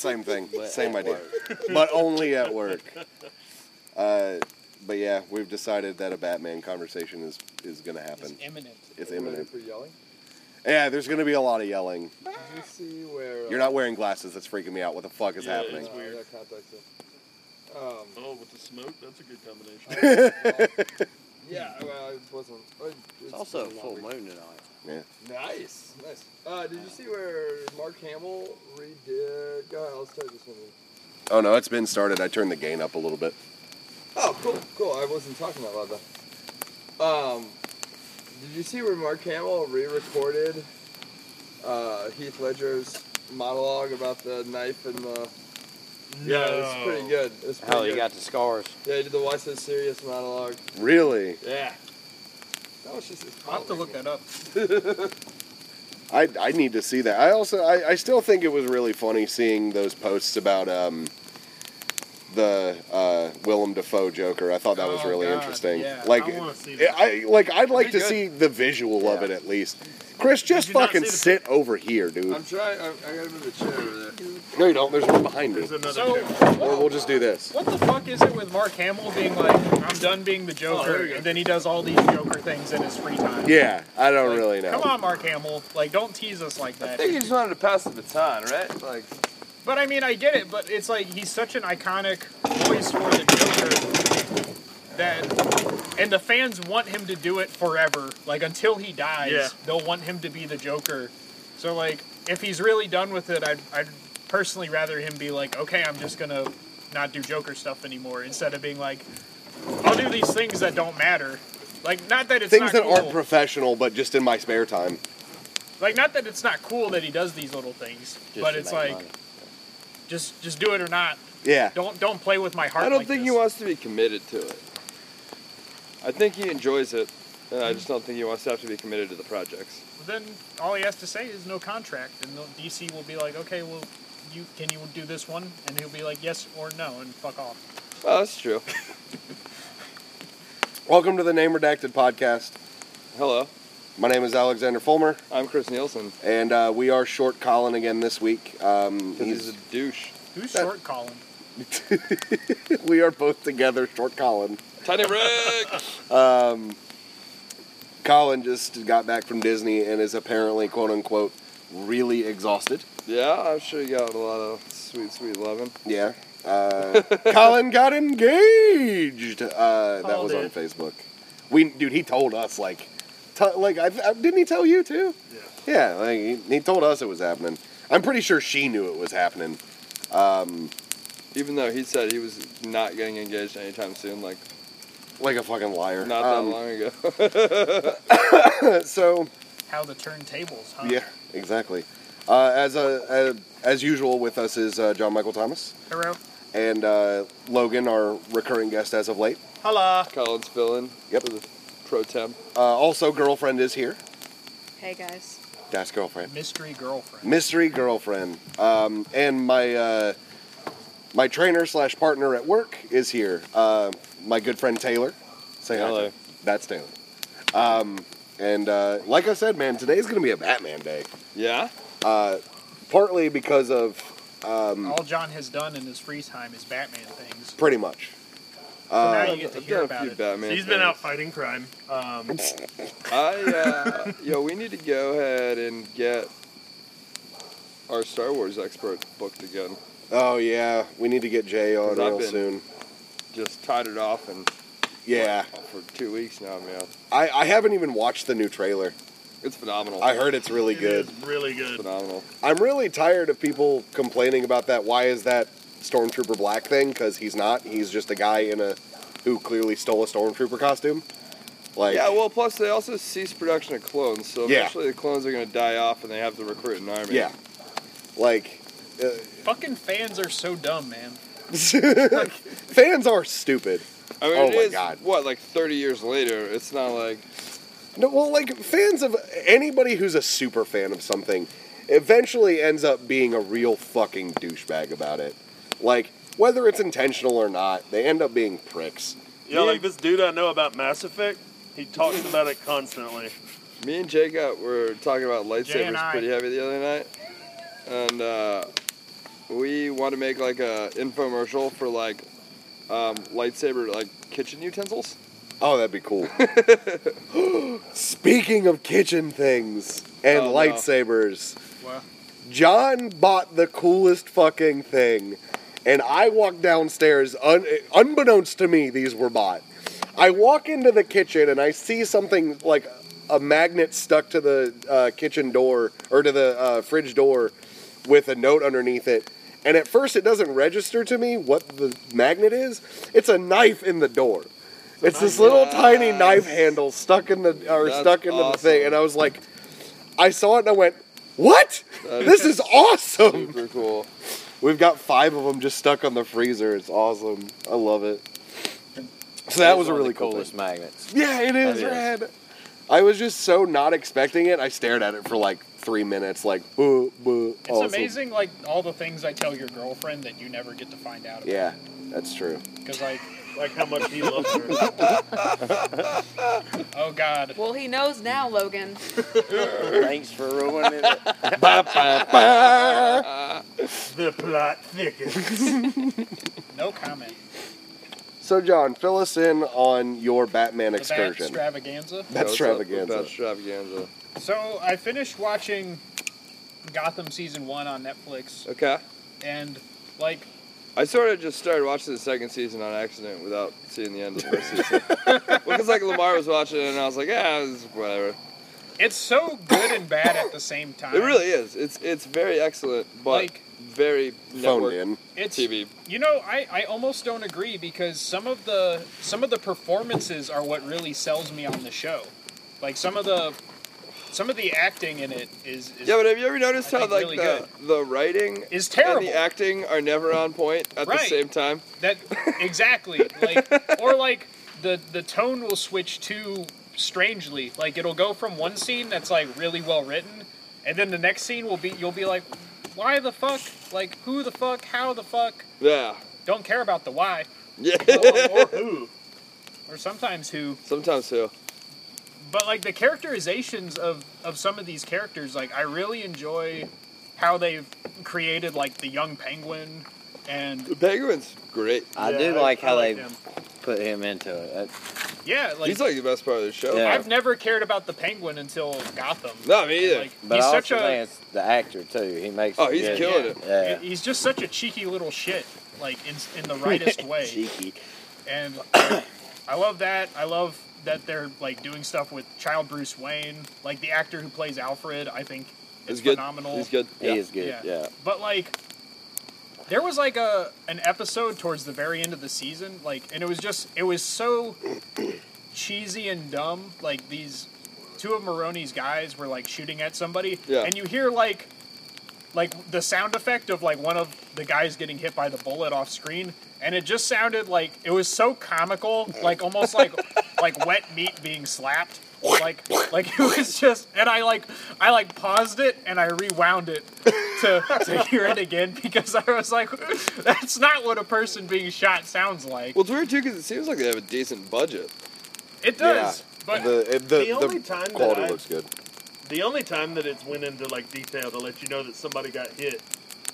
Same thing. Same idea. But only at work. But yeah, we've decided that a Batman conversation is going to happen. It's imminent. It's imminent. For yelling? Yeah, there's going to be a lot of yelling. Did you see where... You're not wearing glasses. That's freaking me out. What the fuck is happening? It's weird. I got contacts in. Oh, with the smoke? That's a good combination. Yeah, well, I wasn't... It's also a full moon tonight. Yeah. Nice. Did you see where Mark Hamill redid... Go ahead, I'll start this one. Oh, no, it's been started. I turned the gain up a little bit. Oh, cool. I wasn't talking out loud though. Did you see where Mark Hamill re-recorded Heath Ledger's monologue about the knife and the... Yeah, it's pretty good. Hell, you got the scars. Yeah, he did the Why So Serious monologue. Really? Yeah. That was just... I'll have to look that up. I need to see that. I still think it was really funny seeing those posts about the Willem Dafoe Joker. I thought that was really interesting. Yeah. Like, I wanna see that. I'd like to Pretty good. see the visual of it at least. Chris, just you not fucking see the sit over here, dude. I'm trying... I gotta move the chair over there. No, you don't. There's one behind me. There's another So, chair. Or we'll just do this. what the fuck is it with Mark Hamill being like, I'm done being the Joker, and then he does all these Joker things in his free time? Yeah, I don't Like, really know. Come on, Mark Hamill. Like, don't tease us like I that. think he just wanted to pass the baton, right? Like... But I mean, I get it, but it's like he's such an iconic voice for the Joker that, and the fans want him to do it forever. Like, until he dies, Yeah. they'll want him to be the Joker. So, like, if he's really done with it, I'd personally rather him be like, okay, I'm just gonna not do Joker stuff anymore, instead of being like, I'll do these things that don't matter. Like, not that it's Things not that cool. aren't professional, but just in my spare time. Like, not that it's not cool that he does these little things, but to it's make like, money. just do it or not. Yeah. Don't play with my heart. I don't like think this. he wants to be committed to it. I think he enjoys it, and I just don't think he wants to have to be committed to the projects. Then all he has to say is no contract, and DC will be like, okay, well, can you do this one? And he'll be like, yes or no, and fuck off. Oh, that's true. Welcome to the Name Redacted podcast. Hello, My name is Alexander Fulmer, I'm Chris Nielsen. and we are short Colin again this week. He's a douche. Who's short Colin? We are both together, short Colin. Tiny Rick! Colin just got back from Disney and is apparently, quote unquote, really exhausted. Yeah, I'm sure you got a lot of sweet, sweet loving. Yeah. Colin got engaged. That was on Facebook. Dude, he told us didn't he tell you too? Yeah. Yeah, like he told us it was happening. I'm pretty sure she knew it was happening. Even though he said he was not getting engaged anytime soon, like Like a fucking liar. not that long ago. So, How the turntables, huh? yeah, exactly. As usual with us is John Michael Thomas Hello. and Logan, our recurring guest as of late. Hello. Colin's filling Yep. for the pro temp. Also, girlfriend is here. Hey guys. That's girlfriend. Mystery girlfriend. Mystery girlfriend. And my trainer / partner at work is here. My good friend Taylor. Say hi. Hello. That's Taylor. And like I said, man, today's going to be a Batman day. Yeah? Partly because of... All John has done in his free time is Batman things. pretty much. So now you get to I've hear done a about few it. Batman He's been things. out fighting crime. We need to go ahead and get our Star Wars expert booked again. Oh, yeah. We need to get Jay on 'Cause I've real been- soon. Just tied it off and Yeah. for 2 weeks now, man. I haven't even watched the new trailer. It's phenomenal. I heard it's really It good. is really good. Phenomenal. I'm really tired of people complaining about that. Why is that Stormtrooper black thing? Because he's not. He's just a guy who clearly stole a Stormtrooper costume. Like, Yeah, well, plus they also ceased production of clones, so Yeah. eventually the clones are going to die off and they have to recruit an army. yeah. Like, Fucking fans are so dumb, man. fans are stupid. I mean, Oh it my is, God. what, like 30 years later? It's not like... No, well, like, fans of anybody who's a super fan of something eventually ends up being a real fucking douchebag about it. Like, whether it's intentional or not, they end up being pricks. Yeah, like this dude I know about Mass Effect, he talks about it constantly. Me and Jacob were talking about Jay and lightsabers I. pretty heavy the other night, and we want to make like a infomercial for like lightsaber like kitchen utensils. Oh, that'd be cool. Speaking of kitchen things and Oh, no. lightsabers, Well, John bought the coolest fucking thing, and I walked downstairs, unbeknownst to me, these were bought. I walk into the kitchen and I see something like a magnet stuck to the kitchen door, or to the fridge door, with a note underneath it. And at first it doesn't register to me what the magnet is. It's a knife in the door. It's this little tiny knife handle stuck in the That's the thing, awesome. and I was like, I saw it and I went, "What? This is awesome!" Super cool. We've got 5 of them just stuck on the freezer. It's awesome. I love it. So that was a really cool coolest thing. magnets. Yeah, it is, That is. rad. I was just so not expecting it. I stared at it for like 3 minutes, like, boo, boo. it's awesome. amazing, like, all the things I tell your girlfriend that you never get to find out about. Yeah, that's true. Because, like, Like how much he loves her. oh, God. Well, he knows now, Logan. Thanks for ruining it. Ba, ba, ba. The plot thickens. No comment. So, John, fill us in on your Batman The Bat excursion. extravaganza. That's What's up with extravaganza. Bat extravaganza. So, I finished watching Gotham Season 1 on Netflix, Okay. and, like, I sort of just started watching the second season on accident without seeing the end of the first season. Because like Lamar was watching it and I was like, yeah, this is whatever. it's so good and bad at the same time. It really is. It's very excellent, but Like, very Phoned network in. it's TV. You know, I almost don't agree because some of the performances are what really sells me on the show. Like some of the acting in it is Yeah, but have you ever noticed I how think like really good. the writing is and terrible. the acting are never on point at the Right. same time? That exactly like or like the tone will switch too strangely. Like it'll go from one scene that's like really well written, and then the next scene will be you'll be like, why the fuck? Like who the fuck? How the fuck? Yeah. Don't care about the why. Yeah. Or who? Or sometimes who. Sometimes too. But like the characterizations of some of these characters, like I really enjoy how they've created like the young Penguin and The Penguin's great. I Yeah, do like how they him. put him into it. yeah, like He's like the best part of the show. Yeah. I've never cared about the Penguin until Gotham. Not me either. Like, But he's I such also a think it's the actor too. He makes. Oh, it he's good. killing it. Yeah. he's just such a cheeky little shit, like in the rightest way. Cheeky. And I love that. I love that they're like doing stuff with Child Bruce Wayne. Like the actor who plays Alfred, I think is He's good. phenomenal. He's good. He is good. Yeah. But like, there was like an episode towards the very end of the season, like, and it was so cheesy and dumb. Like these two of Maroney's guys were like shooting at somebody, Yeah. and you hear like the sound effect of like one of the guys getting hit by the bullet off screen, and it just sounded like it was so comical, like almost like wet meat being slapped. Like it was just, and I paused it and I rewound it to hear it again because I was like, that's not what a person being shot sounds like. Well, it's weird too because it seems like they have a decent budget. It does, but The only time that quality I- looks good. The only time that it's went into like detail to let you know that somebody got hit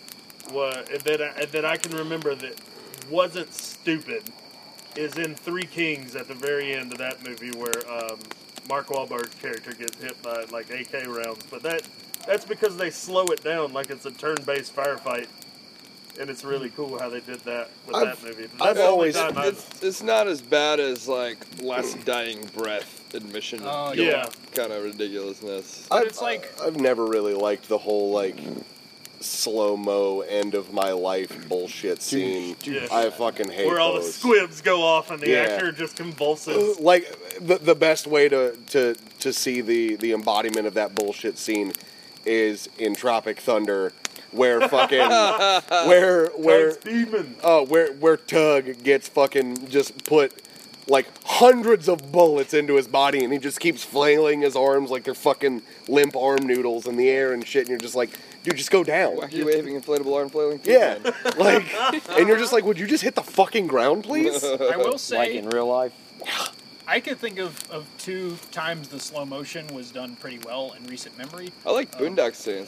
was that I can remember that wasn't stupid is in Three Kings at the very end of that movie where Mark Wahlberg's character gets hit by like AK rounds, but that's because they slow it down like it's a turn-based firefight, and it's really cool how they did that with that movie. But I've that's the only always- time It's not as bad as like Last Dying Breath admission. Oh, yeah. Kind of ridiculousness. But it's like- I've never really liked the whole like slow-mo end of my life bullshit scene. Yeah. I fucking hate where all the those. squibs go off and the Yeah. actor just convulses. Like the best way to see the embodiment of that bullshit scene is in Tropic Thunder, where fucking where Tug's demon. where Tug gets fucking just put like hundreds of bullets into his body, and he just keeps flailing his arms like they're fucking limp arm noodles in the air and shit, and you're just like, dude, just go down. Wacky waving inflatable arm flailing. Yeah, like, and you're just like, would you just hit the fucking ground, please? I will say, Like in real life. I could think of 2 times the slow motion was done pretty well in recent memory. I like Boondock Saints.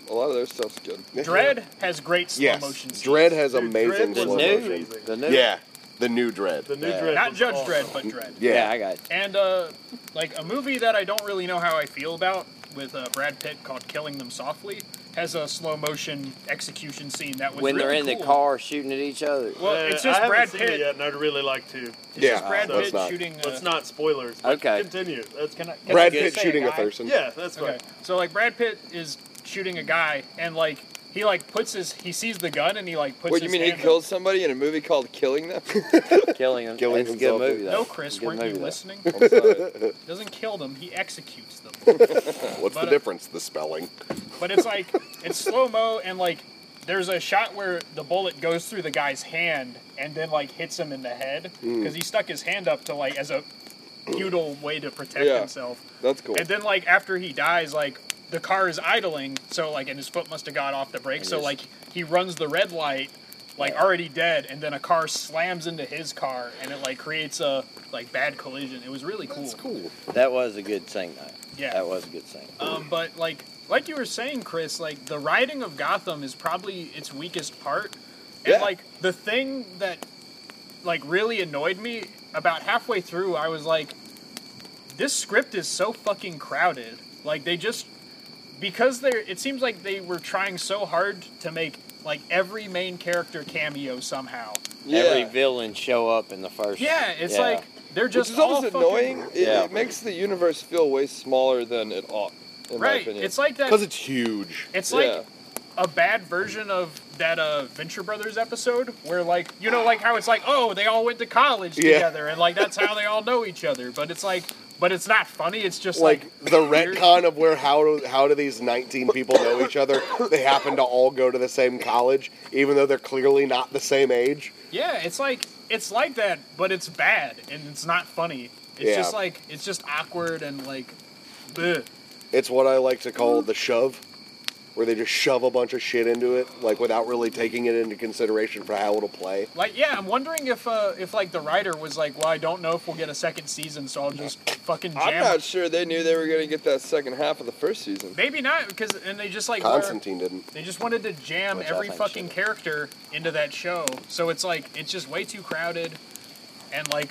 A lot of their stuff's good. Dredd has great slow Yes, motion scenes. Dredd has Dude, amazing Dredd was slow new, motion. the new. Yeah, the new Dredd. The new Yeah. Dredd. Not was Judge awesome. Dredd, but Dredd. Yeah, I got it. And like a movie that I don't really know how I feel about with Brad Pitt called Killing Them Softly has a slow motion execution scene that was When really they're in cool. the car shooting at each other. Well, it's just I haven't Brad seen Pitt. it yet, and I'd really like to. It's Yeah, just Brad let's Pitt not. shooting. Let's not spoilers. But Okay. Continue. That's Can I Brad just Pitt say shooting a guy? Thurston. Yeah, that's Okay, fine. so like Brad Pitt is shooting a guy, and like he like puts he sees the gun, and he like puts. What, you his mean he hand killed somebody in a movie called Killing Them? Killing him. Killing It's a good himself. movie, though. No, Chris, It's a good weren't you movie, though. listening? I'm sorry. Doesn't kill them, he executes them. What's But, the difference? The spelling. But it's like it's slow mo, and like there's a shot where the bullet goes through the guy's hand and then like hits him in the head because he stuck his hand up to like as a futile way to protect Yeah. himself. That's cool. And then like after he dies, like the car is idling, so like and his foot must have got off the brake, And so just- like he runs the red light, like already dead, and then a car slams into his car, and it like creates a like bad collision. It was really cool. That's cool. That was a good scene, though. Yeah. That was a good scene. But like you were saying, Chris, like the writing of Gotham is probably its weakest part. And Yeah. like the thing that like really annoyed me about halfway through, I was like, this script is so fucking crowded. Like they just because it seems like they were trying so hard to make like every main character cameo somehow. Yeah. Every villain show up in the first. Yeah, it's Yeah. like they're Which just is almost all annoying. fucking, It, Yeah. it makes the universe feel way smaller than it ought, in my right. opinion. It's like that. Because it's huge. It's Yeah. like a bad version of that Venture Brothers episode where like you know like how it's like oh they all went to college Yeah. together and like that's how they all know each other but it's like but it's not funny it's just Like the weird. retcon of where how do these 19 people know each other? They happen to all go to the same college, even though they're clearly not the same age. Yeah, it's like that but it's bad and it's not funny. It's Yeah. just like it's just awkward and like bleh. It's what I like to call the shove, where they just shove a bunch of shit into it, like without really taking it into consideration for how it'll play. Like yeah, I'm wondering if like the writer was like, well, I don't know if we'll get a second season, so I'll just fucking jam. I'm not sure they knew they were going to get that second half of the first season. Maybe not because and they just like were- Constantine didn't. They just wanted to jam Which I every think fucking should. character into that show. So it's like it's just way too crowded and like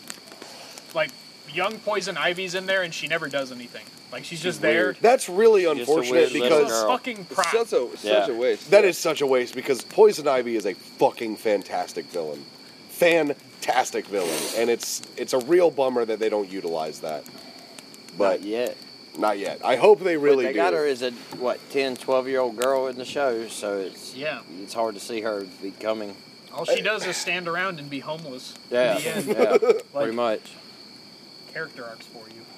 young Poison Ivy's in there and she never does anything. Like she's just there. weird. That's really a unfortunate weird little because She's a girl. fucking It's prop. such Yeah. a waste. that is such a waste because Poison Ivy is a fucking fantastic villain. Fantastic villain. And it's a real bummer that they don't utilize that. But Not yet. not yet. I hope they really But they do. got her as a, 10, 12-year-old girl in the show, so Yeah. it's hard to see her becoming. All she does is stand around and be homeless. Yeah, In the end. yeah, Like, pretty much. character arcs for you.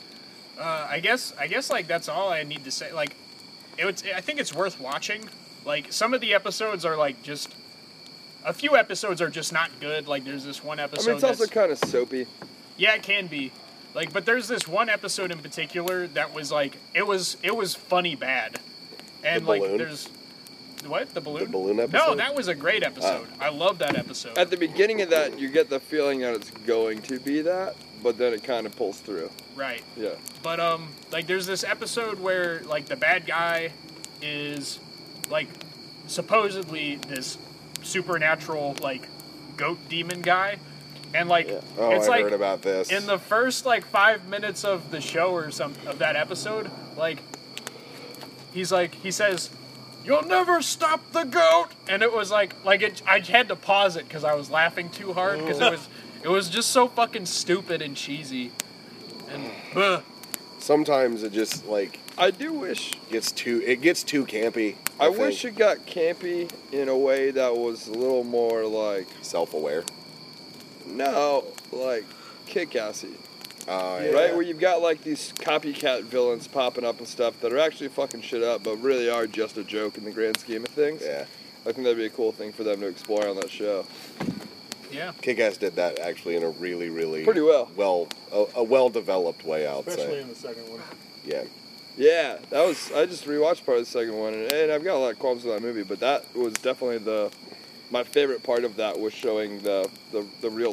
I guess like that's all I need to say. Like, I think it's worth watching. Like some of the episodes are like just a few episodes are just not good. Like there's this one I episode. mean, it's also that's, kind of soapy. yeah, it can be. Like, but there's this one episode in particular that was like it was funny bad, and The like balloon? there's what the balloon. The balloon episode? No, that was a great episode. I love that episode. At the beginning of that, you get the feeling that it's going to be that, but then it kind of pulls through. Right. Yeah. But like there's this episode where like the bad guy is like supposedly this supernatural like goat demon guy, and like Yeah. Oh, it's I like heard about this. in the first like 5 minutes of the show or some of that episode, like he says, "You'll never stop the goat," and it was like it. I had to pause it because I was laughing too hard because it was just so fucking stupid and cheesy, and ugh. Sometimes it just like I do wish. gets too campy. I think. wish it got campy in a way that was a little more like, Self-aware. no, like kick-assy. Yeah. Right? Where you've got like these copycat villains popping up and stuff that are actually fucking shit up, but really are just a joke in the grand scheme of things. Yeah. I think that'd be a cool thing for them to explore on that show. Yeah. Kick-Ass did that actually in a really, really Pretty well. a well-developed way, I would Especially say. in the second one. Yeah. Yeah, that was. I just rewatched part of the second one, and I've got a lot of qualms with that movie, but that was definitely my favorite part of that was showing the real life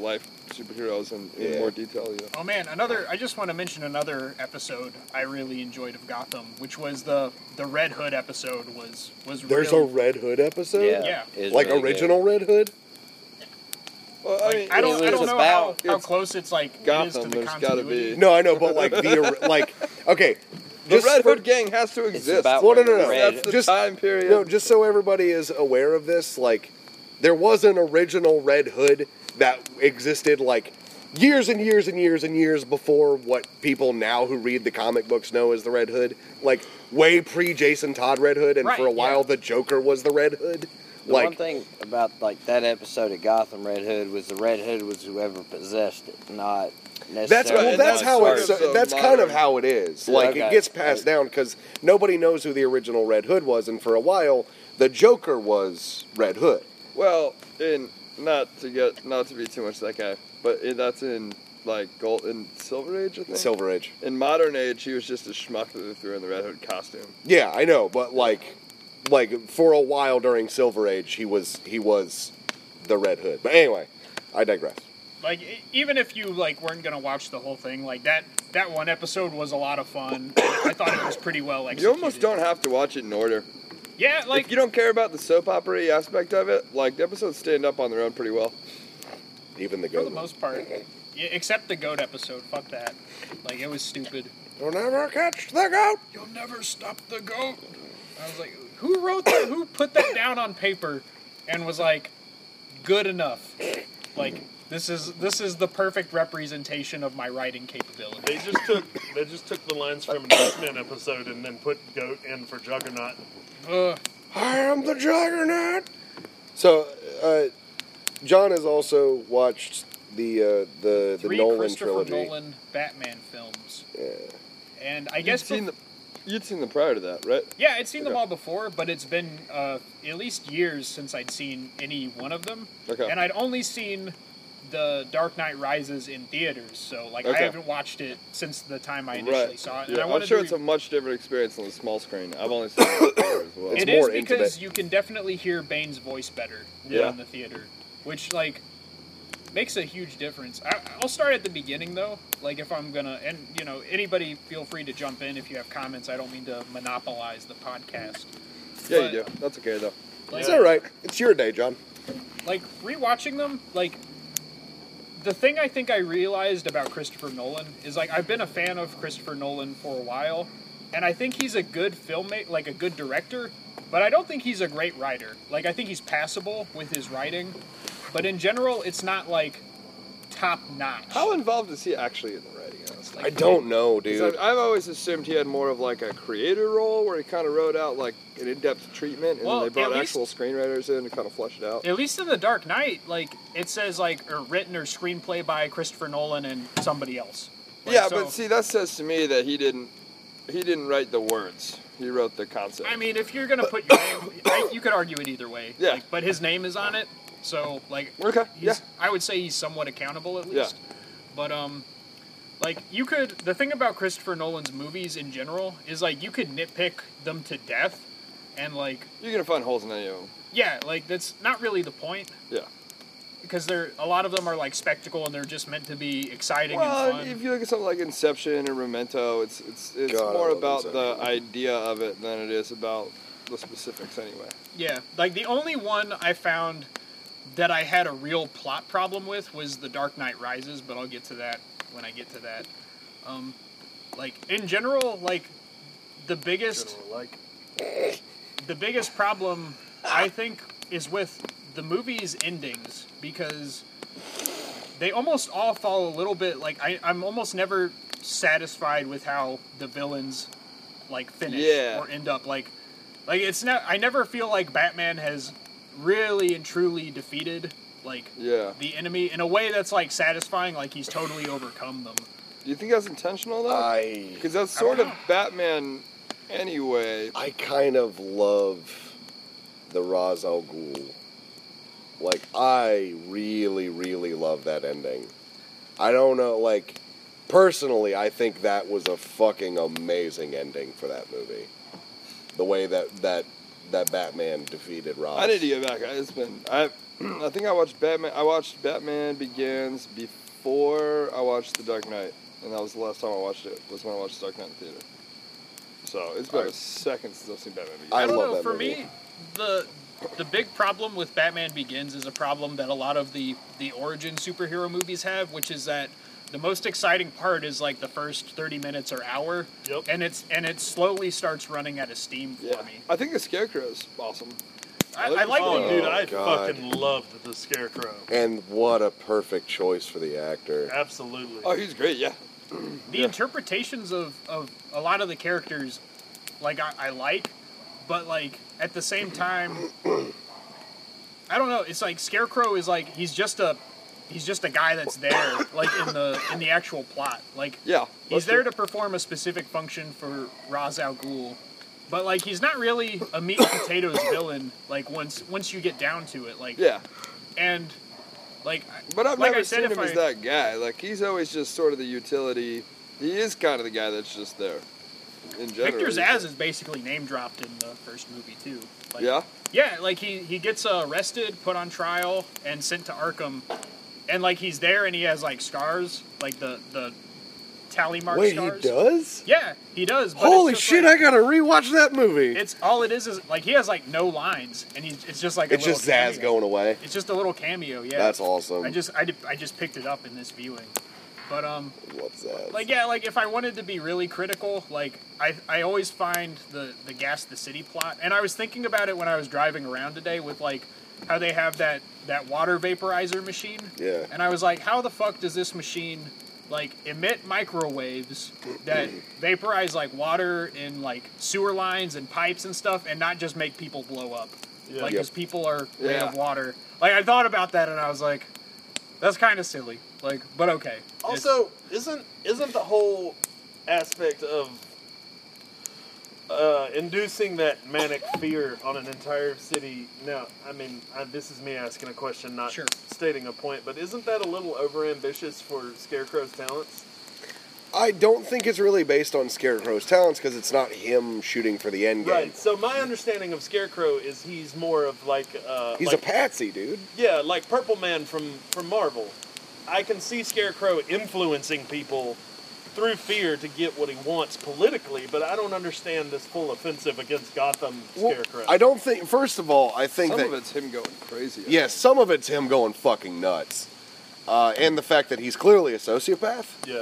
superheroes in Yeah. more detail. Yeah. Oh man, I just want to mention another episode I really enjoyed of Gotham, which was the Red Hood episode. Was There's real, a Red Hood episode? Yeah. it's Like really good. original Red Hood? Well, I mean, I don't It was know how it's close it's like it is Gotham, to the there's gotta continuity. be- No, I know, but like okay. the Just Red for- Hood gang has to exist. about Well, no, when no, no. Red- That's the Just- time period. No, just so everybody is aware of this, like, there was an original Red Hood that existed, like, years and years and years and years before what people now who read the comic books know as the Red Hood. Like, way pre-Jason Todd Red Hood, and Right, for a while yeah. the Joker was the Red Hood. The one Like, thing about like that episode of Gotham Red Hood was the Red Hood was whoever possessed it, not necessarily. that's Right, well, and that's that's how sort it's. of the That's kind of modern- how it is. Like, it Okay. gets passed down because nobody knows who the original Red Hood was, and for a while the Joker was Red Hood. Well, not to be too much that guy, but that's in like Gold and Silver Age, I think. Silver Age. In modern age, he was just a schmuck that they threw in the Red Hood costume. Yeah, I know, but like for a while during Silver Age, he was the Red Hood. But anyway, I digress. Like even if you like weren't gonna watch the whole thing, like that one episode was a lot of fun. I thought it was pretty well executed. You almost don't have to watch it in order. Yeah, like If you don't care about the soap opera aspect of it, like the episodes stand up on their own pretty well. Even the for the goat. most part, yeah, except the goat episode. Fuck that. Like it was stupid. You'll never catch the goat. You'll never stop the goat. I was like, who wrote that? Who put that down on paper and was like, good enough? Like, this is the perfect representation of my writing capability. They just took the lines from an X-Men episode and then put Goat in for Juggernaut. Ugh. I am the Juggernaut. So, John has also watched the Three Nolan Christopher trilogy. Nolan Batman films. Yeah. And I guess You'd seen them prior to that, right? yeah, I'd seen them Okay. all before, but it's been at least years since I'd seen any one of them. Okay. And I'd only seen the Dark Knight Rises in theaters, so like I Okay. haven't watched it since the time I initially Right. saw it. And Yeah, I I'm wanted sure to it's a much different experience on the small screen. I've only seen it in the theater as well. It's It is more because intimate. you can definitely hear Bane's voice better Yeah. in the theater, which like makes a huge difference. I'll start at the beginning though, like if I'm gonna, and you know, anybody feel free to jump in if you have comments. I don't mean to monopolize the podcast. Yeah, But, you do. That's okay though. Like, It's all right. It's your day, John. like rewatching them, like the thing I think I realized about Christopher Nolan is like I've been a fan of Christopher Nolan for a while, and I think he's a good filmmaker, like a good director, but I don't think he's a great writer. Like I think he's passable with his writing, but in general, it's not like top notch. How involved is he actually in the writing? Honestly, I don't know, 'Cause dude. I've always assumed he had more of like a creator role where he kind of wrote out like an in-depth treatment, and Well, then they brought at least- actual screenwriters in to kind of flesh it out. At least in The Dark Knight, like it says like or written or screenplay by Christopher Nolan and somebody else. Like, Yeah, so- but see, that says to me that he didn't write the words. He wrote the concept. I mean, if you're gonna put your name, you could argue it either way. Yeah. Like, but his name is on it, so like, Okay, yeah. I would say he's somewhat accountable at Yeah. least. But like you could. The thing about Christopher Nolan's movies in general is like you could nitpick them to death, and like You're gonna find holes in any of them. yeah, like that's not really the point Yeah. because they're a lot of them are like spectacle and they're just meant to be exciting Well, and fun. if you look at something like Inception or Memento, it's God, I more love about the Inception. idea of it than it is about the specifics. Anyway. Yeah, like the only one I found that I had a real plot problem with was The Dark Knight Rises, but I'll get to that when I get to that. Like in general, like the biggest problem I think is with the movie's endings because they almost all fall a little bit like I'm almost never satisfied with how the villains like finish Yeah. or end up like it's not I never feel like Batman has really and truly defeated like Yeah. the enemy in a way that's like satisfying, like he's totally overcome them. Do you think that's intentional though? Because that's I don't sort of know. Batman anyway. I kind of love the Ra's al Ghul. Like, I really, really love that ending. I don't know, like, personally, I think that was a fucking amazing ending for that movie. The way that that Batman defeated Ross. I need to get back. I think I watched Batman. I watched Batman Begins before I watched The Dark Knight, and that was the last time I watched it. Was when I watched The Dark Knight in the theater. So it's been a second since I've seen Batman Begins. I I don't love know. that For movie. me, the big problem with Batman Begins is a problem that a lot of the origin superhero movies have, which is that the most exciting part is like the first 30 minutes or hour, Yep. and it slowly starts running out of steam for Yeah, me. I think the Scarecrow is awesome. I like Oh, the dude, I God. fucking loved the Scarecrow. And what a perfect choice for the actor. Absolutely. Oh, he's great. Yeah. the interpretations of a lot of the characters, like I like, but like at the same time, I don't know. It's like Scarecrow is like he's just a guy that's there, like in the actual plot. Like Yeah. he's there to perform a specific function for Ra's al Ghul, but like he's not really a meat and potatoes villain. Like once you get down to it, like Yeah. and like But I've like never I said, seen if him as that guy. Like, he's always just sort of the utility. He is kind of the guy that's just there. In general. Victor he's- Zsasz is basically name dropped in the first movie too. Like, Yeah? Yeah, like he gets arrested, put on trial, and sent to Arkham, and like he's there and he has like scars, like the tally mark Wait, scars. he does? Yeah, he does. But Holy it's just, shit! like, I gotta rewatch that movie. It's all it is like he has like no lines, and it's just like It's a little just Zaz cameo. going away. It's just a little cameo. Yeah, That's awesome. I just picked it up in this viewing, but Love Zaz. like yeah, like if I wanted to be really critical, like I always find the Gas the City plot, and I was thinking about it when I was driving around today with like how they have that water vaporizer machine. Yeah. And I was like, how the fuck does this machine like emit microwaves that vaporize like water in like sewer lines and pipes and stuff, and not just make people blow up? Yeah. Like, Yep. because people are made Yeah. of water. Like I thought about that, and I was like, that's kind of silly. Like, but okay. Also, isn't the whole aspect of inducing that manic fear on an entire city? Now, I mean, this is me asking a question, not Sure. stating a point, but isn't that a little overambitious for Scarecrow's talents? I don't think it's really based on Scarecrow's talents because it's not him shooting for the end game. Right. So my understanding of Scarecrow is he's more of like He's like, a patsy, dude. yeah, like Purple Man from Marvel. I can see Scarecrow influencing people through fear to get what he wants politically, but I don't understand this full offensive against Gotham Well, Scarecrow. I don't think. First of all, I think Some that of it's him going crazy. yes, some of it's him going fucking nuts, and the fact that he's clearly a sociopath. Yeah.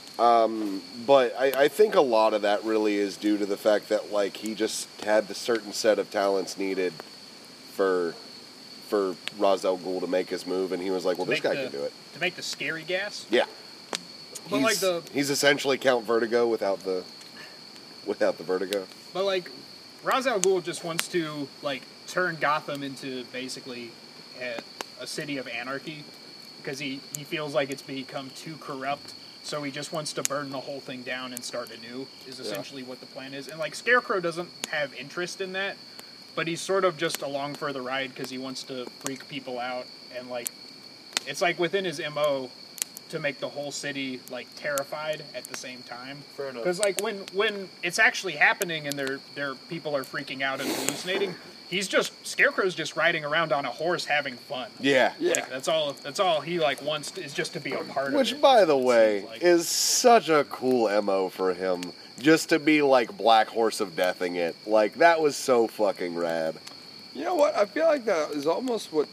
But I think a lot of that really is due to the fact that like he just had the certain set of talents needed for Ra's al Ghul to make his move, and he was like, "Well, this guy can do it." To make the scary gas. Yeah. But like He's essentially Count Vertigo without the vertigo. But like, Ra's al Ghul just wants to like turn Gotham into basically a city of anarchy because he feels like it's become too corrupt. So he just wants to burn the whole thing down and start anew. Is essentially what the plan is. And like Scarecrow doesn't have interest in that, but he's sort of just along for the ride because he wants to freak people out and like it's like within his MO to make the whole city like terrified at the same time. Fair enough. Because like when it's actually happening and their people are freaking out and hallucinating, Scarecrow's just riding around on a horse having fun. Yeah. Like, that's all he like wants is just to be a part of it. Which, by the it way, seems like. is such a cool MO for him. Just to be like Black Horse of Deathing it. Like, that was so fucking rad. You know what? I feel like that is almost what,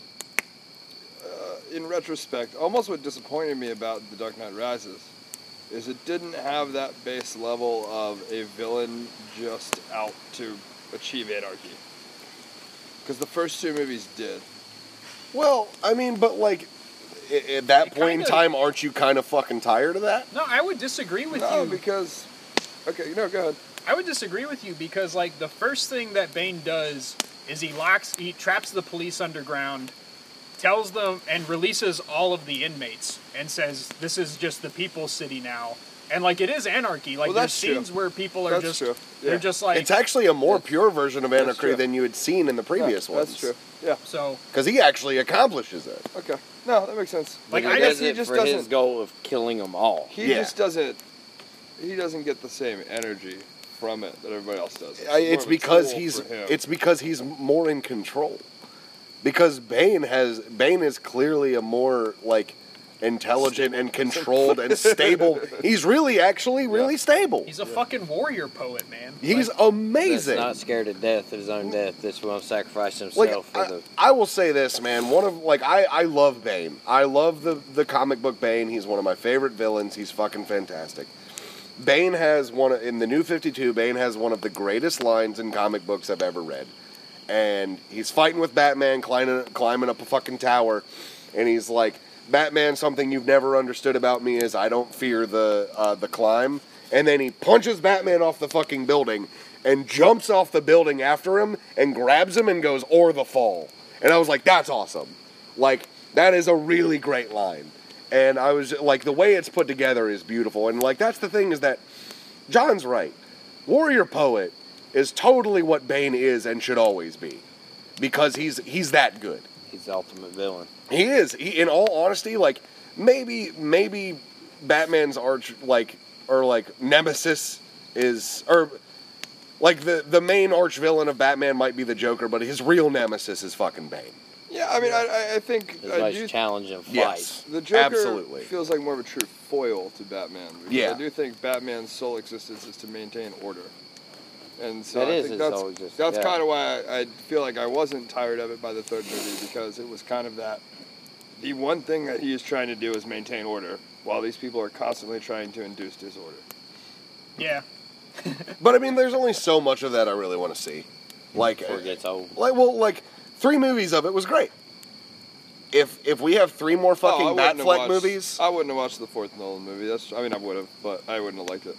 in retrospect, almost what disappointed me about The Dark Knight Rises, is it didn't have that base level of a villain just out to achieve anarchy. Because the first two movies did. Well, I mean, but like, at that It point in kinda- time, aren't you kind of fucking tired of that? No, I would disagree with No, you. because... Okay, no, go ahead. I would disagree with you because like the first thing that Bane does is he traps the police underground, tells them and releases all of the inmates and says this is just the people's city now. And like it is anarchy. Like Well, there's that's true. scenes where people are That's just true. Yeah. they're just like It's actually a more pure version of That's anarchy true. than you had seen in the previous Yeah, ones. That's true. Yeah. so Because he actually accomplishes it. Okay. No, that makes sense. Like, He I does guess he it just for his doesn't- goal of killing them all. He Yeah. just doesn't... He doesn't get the same energy from it that everybody else does. It's more of a because tool he's for him. it's because he's more in control. Because Bane is clearly a more like intelligent and controlled and stable. He's really actually really stable. He's a fucking warrior poet, man. He's Like, That's amazing. not scared of death, of his own death. That's willing to sacrifice Like himself for the. I will say this, man. One of like I love Bane. I love the comic book Bane. He's one of my favorite villains. He's fucking fantastic. Bane has in the New 52. Bane has one of the greatest lines in comic books I've ever read. And he's fighting with Batman, climbing up a fucking tower, and he's like, "Batman, something you've never understood about me is I don't fear the climb." And then he punches Batman off the fucking building, and jumps off the building after him, and grabs him and goes, "Or the fall." And I was like, "That's awesome!" Like that is a really great line. And I was like, the way it's put together is beautiful. And like that's the thing is that John's right. Warrior Poet is totally what Bane is and should always be, because he's that good. He's the ultimate villain. He is. In all honesty, like maybe Batman's nemesis is, or like the main arch villain of Batman might be the Joker, but his real nemesis is fucking Bane. Yeah, I mean, I think His most challenging fight. Yes, the Joker absolutely. feels like more of a true foil to Batman. Because Yeah. I do think Batman's sole existence is to maintain order. And so That I is think his that's, sole existence, that's yeah. kind of why I feel like I wasn't tired of it by the third movie, because it was kind of that the one thing that he is trying to do is maintain order, while these people are constantly trying to induce disorder. yeah. But I mean, there's only so much of that I really want to see. Like, Before it gets old. like 3 movies of it was great. If we have 3 more fucking I wouldn't have Batfleck watched- movies, I wouldn't have watched the fourth Nolan movie. I would have, but I wouldn't have liked it.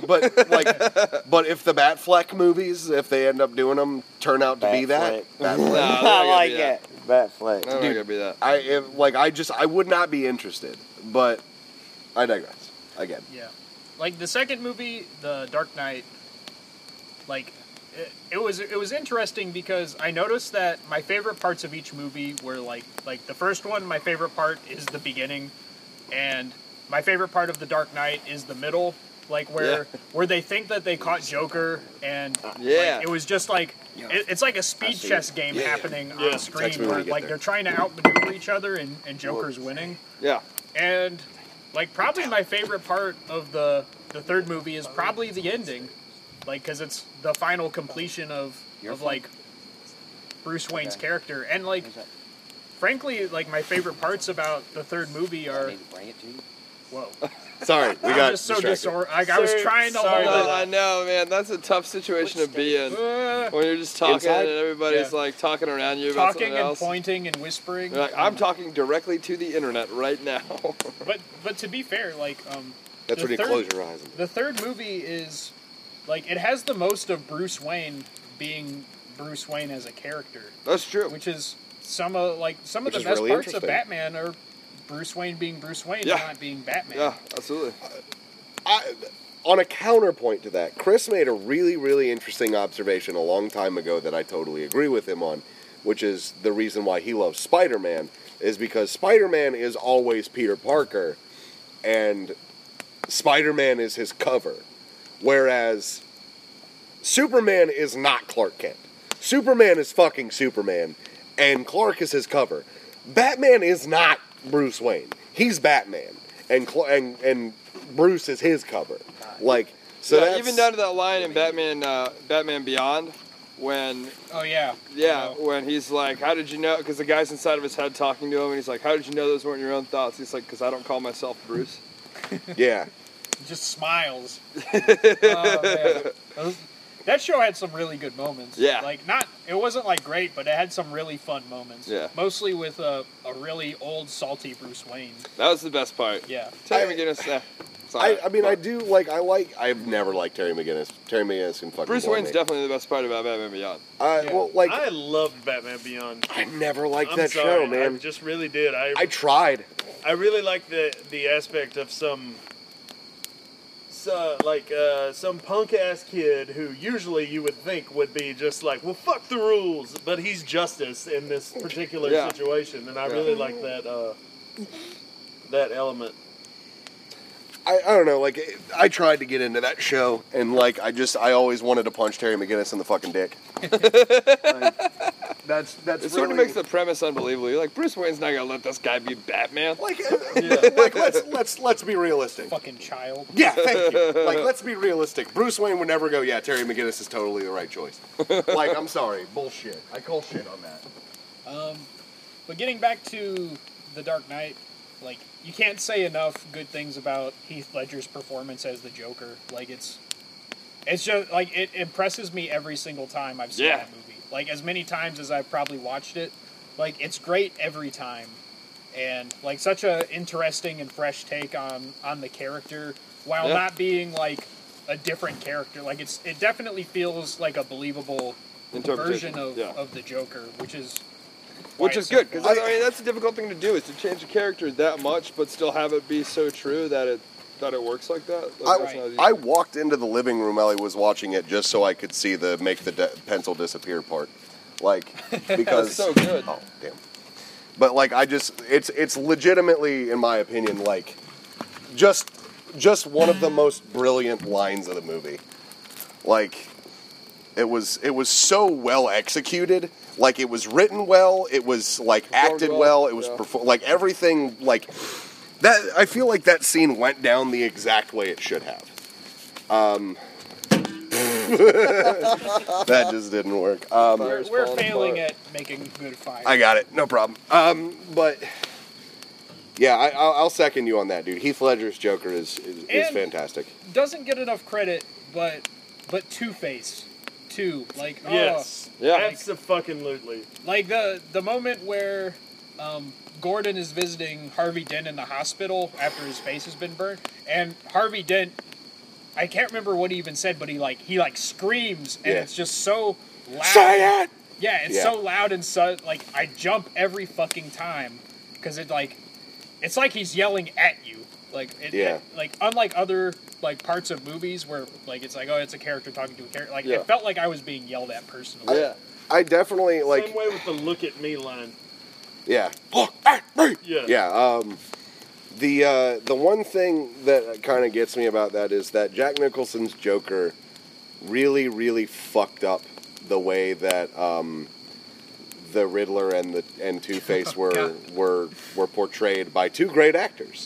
but if the Batfleck movies, if they end up doing them, turn out to be that, Batfleck. Batfleck. No, they're not I gonna like be that. it. Batfleck. They're not Dude. gonna be that. I would not be interested. But I digress again. Yeah. Like the second movie, The Dark Knight, like it was interesting because I noticed that my favorite parts of each movie were like the first one, my favorite part is the beginning, and my favorite part of The Dark Knight is the middle, like where they think that they caught Joker, and Yeah. like, it was just like it's like a speed see chess game Yeah, yeah. happening Yeah. on Text screen me when where you get like there. they're trying to outmaneuver each other and Joker's winning. Yeah. And like probably my favorite part of the third movie is probably the ending, like because it's the final completion of like Bruce Wayne's character, and like frankly like my favorite parts about the third movie I are need to bring it to you. whoa. Sorry, we I'm got just so distracted. like I was trying to Sorry, hold No, it. I know, man. That's a tough situation to be in. When you're just talking Inside? and everybody's Yeah. like talking around you about Talking something and else. pointing and whispering. You're like, I'm talking directly to the internet right now. But to be fair, like That's the when you third- close your eyes. the third movie is like it has the most of Bruce Wayne being Bruce Wayne as a character, That's true. which is some of Which the is best really parts of interesting. Batman are Bruce Wayne being Bruce Wayne, Yeah. not being Batman. Yeah, absolutely. On a counterpoint to that, Chris made a really, really interesting observation a long time ago that I totally agree with him on, which is the reason why he loves Spider-Man, is because Spider-Man is always Peter Parker, and Spider-Man is his cover, whereas Superman is not Clark Kent. Superman is fucking Superman, and Clark is his cover. Batman is not Bruce Wayne. He's Batman, and Bruce is his cover. Like, so yeah, that's, even down to that line in Batman Beyond, when Oh yeah. when he's like, "How did you know?" Because the guy's inside of his head talking to him, and he's like, "How did you know those weren't your own thoughts?" He's like, "Because I don't call myself Bruce." yeah. Just smiles. Oh, man. That show had some really good moments. Yeah. Like it wasn't like great, but it had some really fun moments. Yeah. Mostly with a really old salty Bruce Wayne. That was the best part. Yeah. Terry McGinnis. Sorry, I mean, but I do I've never liked Terry McGinnis. Terry McGinnis can fucking Bruce bore Wayne's me. definitely the best part about Batman Beyond. Yeah. Well, like, I loved Batman Beyond. I never liked I'm that sorry, show, man. I just really did. I tried. I really like the aspect of some punk ass kid who usually you would think would be just like, well, fuck the rules, but he's justice in this particular Yeah. situation, and I really like that that element. I don't know, like, I tried to get into that show, and, like, I always wanted to punch Terry McGinnis in the fucking dick. Like, that's It really... sort of makes the premise unbelievable. You're like, Bruce Wayne's not gonna let this guy be Batman. Like, like let's be realistic. Fucking child. Yeah, thank you. Like, let's be realistic. Bruce Wayne would never go, yeah, Terry McGinnis is totally the right choice. Like, I'm sorry, bullshit. I call shit on that. But getting back to The Dark Knight, like, you can't say enough good things about Heath Ledger's performance as the Joker. Like, it's just, like, it impresses me every single time I've seen that movie. Like, as many times as I've probably watched it, like, it's great every time. And, like, such a interesting and fresh take on the character, while not being, like, a different character. Like, it definitely feels like a believable version of the Joker, which is good, because I mean, that's a difficult thing to do, is to change a character that much, but still have it be so true that it works like that. Like, I walked into the living room while he was watching it just so I could see the make the pencil disappear part. Like, because... That's so good. Oh, damn. But, like, it's legitimately, in my opinion, like, just one of the most brilliant lines of the movie. Like, it was so well executed. Like, it was written well, it was, like, acted well, it was like, everything, like, that, I feel like that scene went down the exact way it should have. That just didn't work. we're failing at making good fire. I got it, no problem. But, yeah, I'll second you on that, dude. Heath Ledger's Joker is fantastic. Doesn't get enough credit, but Two-Face, too. Like, Yes. Absolutely. Like the moment where Gordon is visiting Harvey Dent in the hospital after his face has been burnt, and Harvey Dent, I can't remember what he even said, but he screams, and it's just so loud. Say it! Yeah, it's so loud and so, like, I jump every fucking time, because it's like he's yelling at you. Like, like, unlike other, like, parts of movies where, like, it's like, oh, it's a character talking to a character. Like, it felt like I was being yelled at personally. Yeah. I definitely, like... Same way with the look at me line. Yeah. Look at me! Yeah. Yeah, the one thing that kind of gets me about that is that Jack Nicholson's Joker really, really fucked up the way that the Riddler and Two-Face were portrayed by two great actors.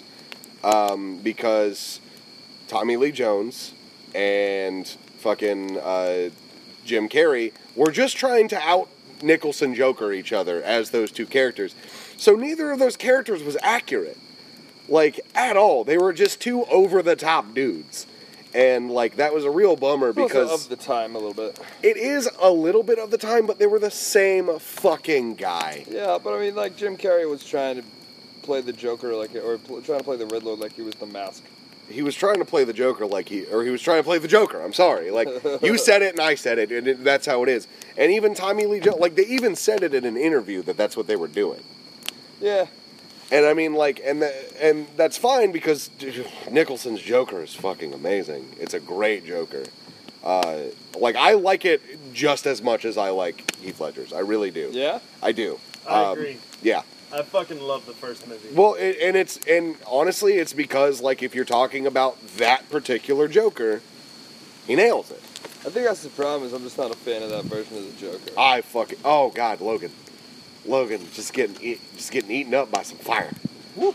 Because Tommy Lee Jones and fucking Jim Carrey were just trying to out Nicholson Joker each other as those two characters. So neither of those characters was accurate. Like, at all. They were just two over-the-top dudes. And, like, that was a real bummer because... Also of the time, a little bit. It is a little bit of the time, but they were the same fucking guy. Yeah, but I mean, like, Jim Carrey was trying to play the Joker trying to play the Riddler like he was the Mask. He was trying to play the Joker he was trying to play the Joker. I'm sorry. Like, you said it and I said it, and that's how it is. And even Tommy Lee Jones, like, they even said it in an interview that that's what they were doing. Yeah. And I mean, like, and that's fine because Nicholson's Joker is fucking amazing. It's a great Joker. Like, I like it just as much as I like Heath Ledger's. I really do. Yeah? I do. I agree. Yeah. I fucking love the first movie. Well, and honestly, it's because, like, if you're talking about that particular Joker, he nails it. I think that's the problem, is I'm just not a fan of that version of the Joker. Oh God, Logan just getting eaten up by some fire. Woo.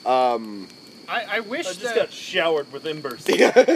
I wish I just that got showered with embers.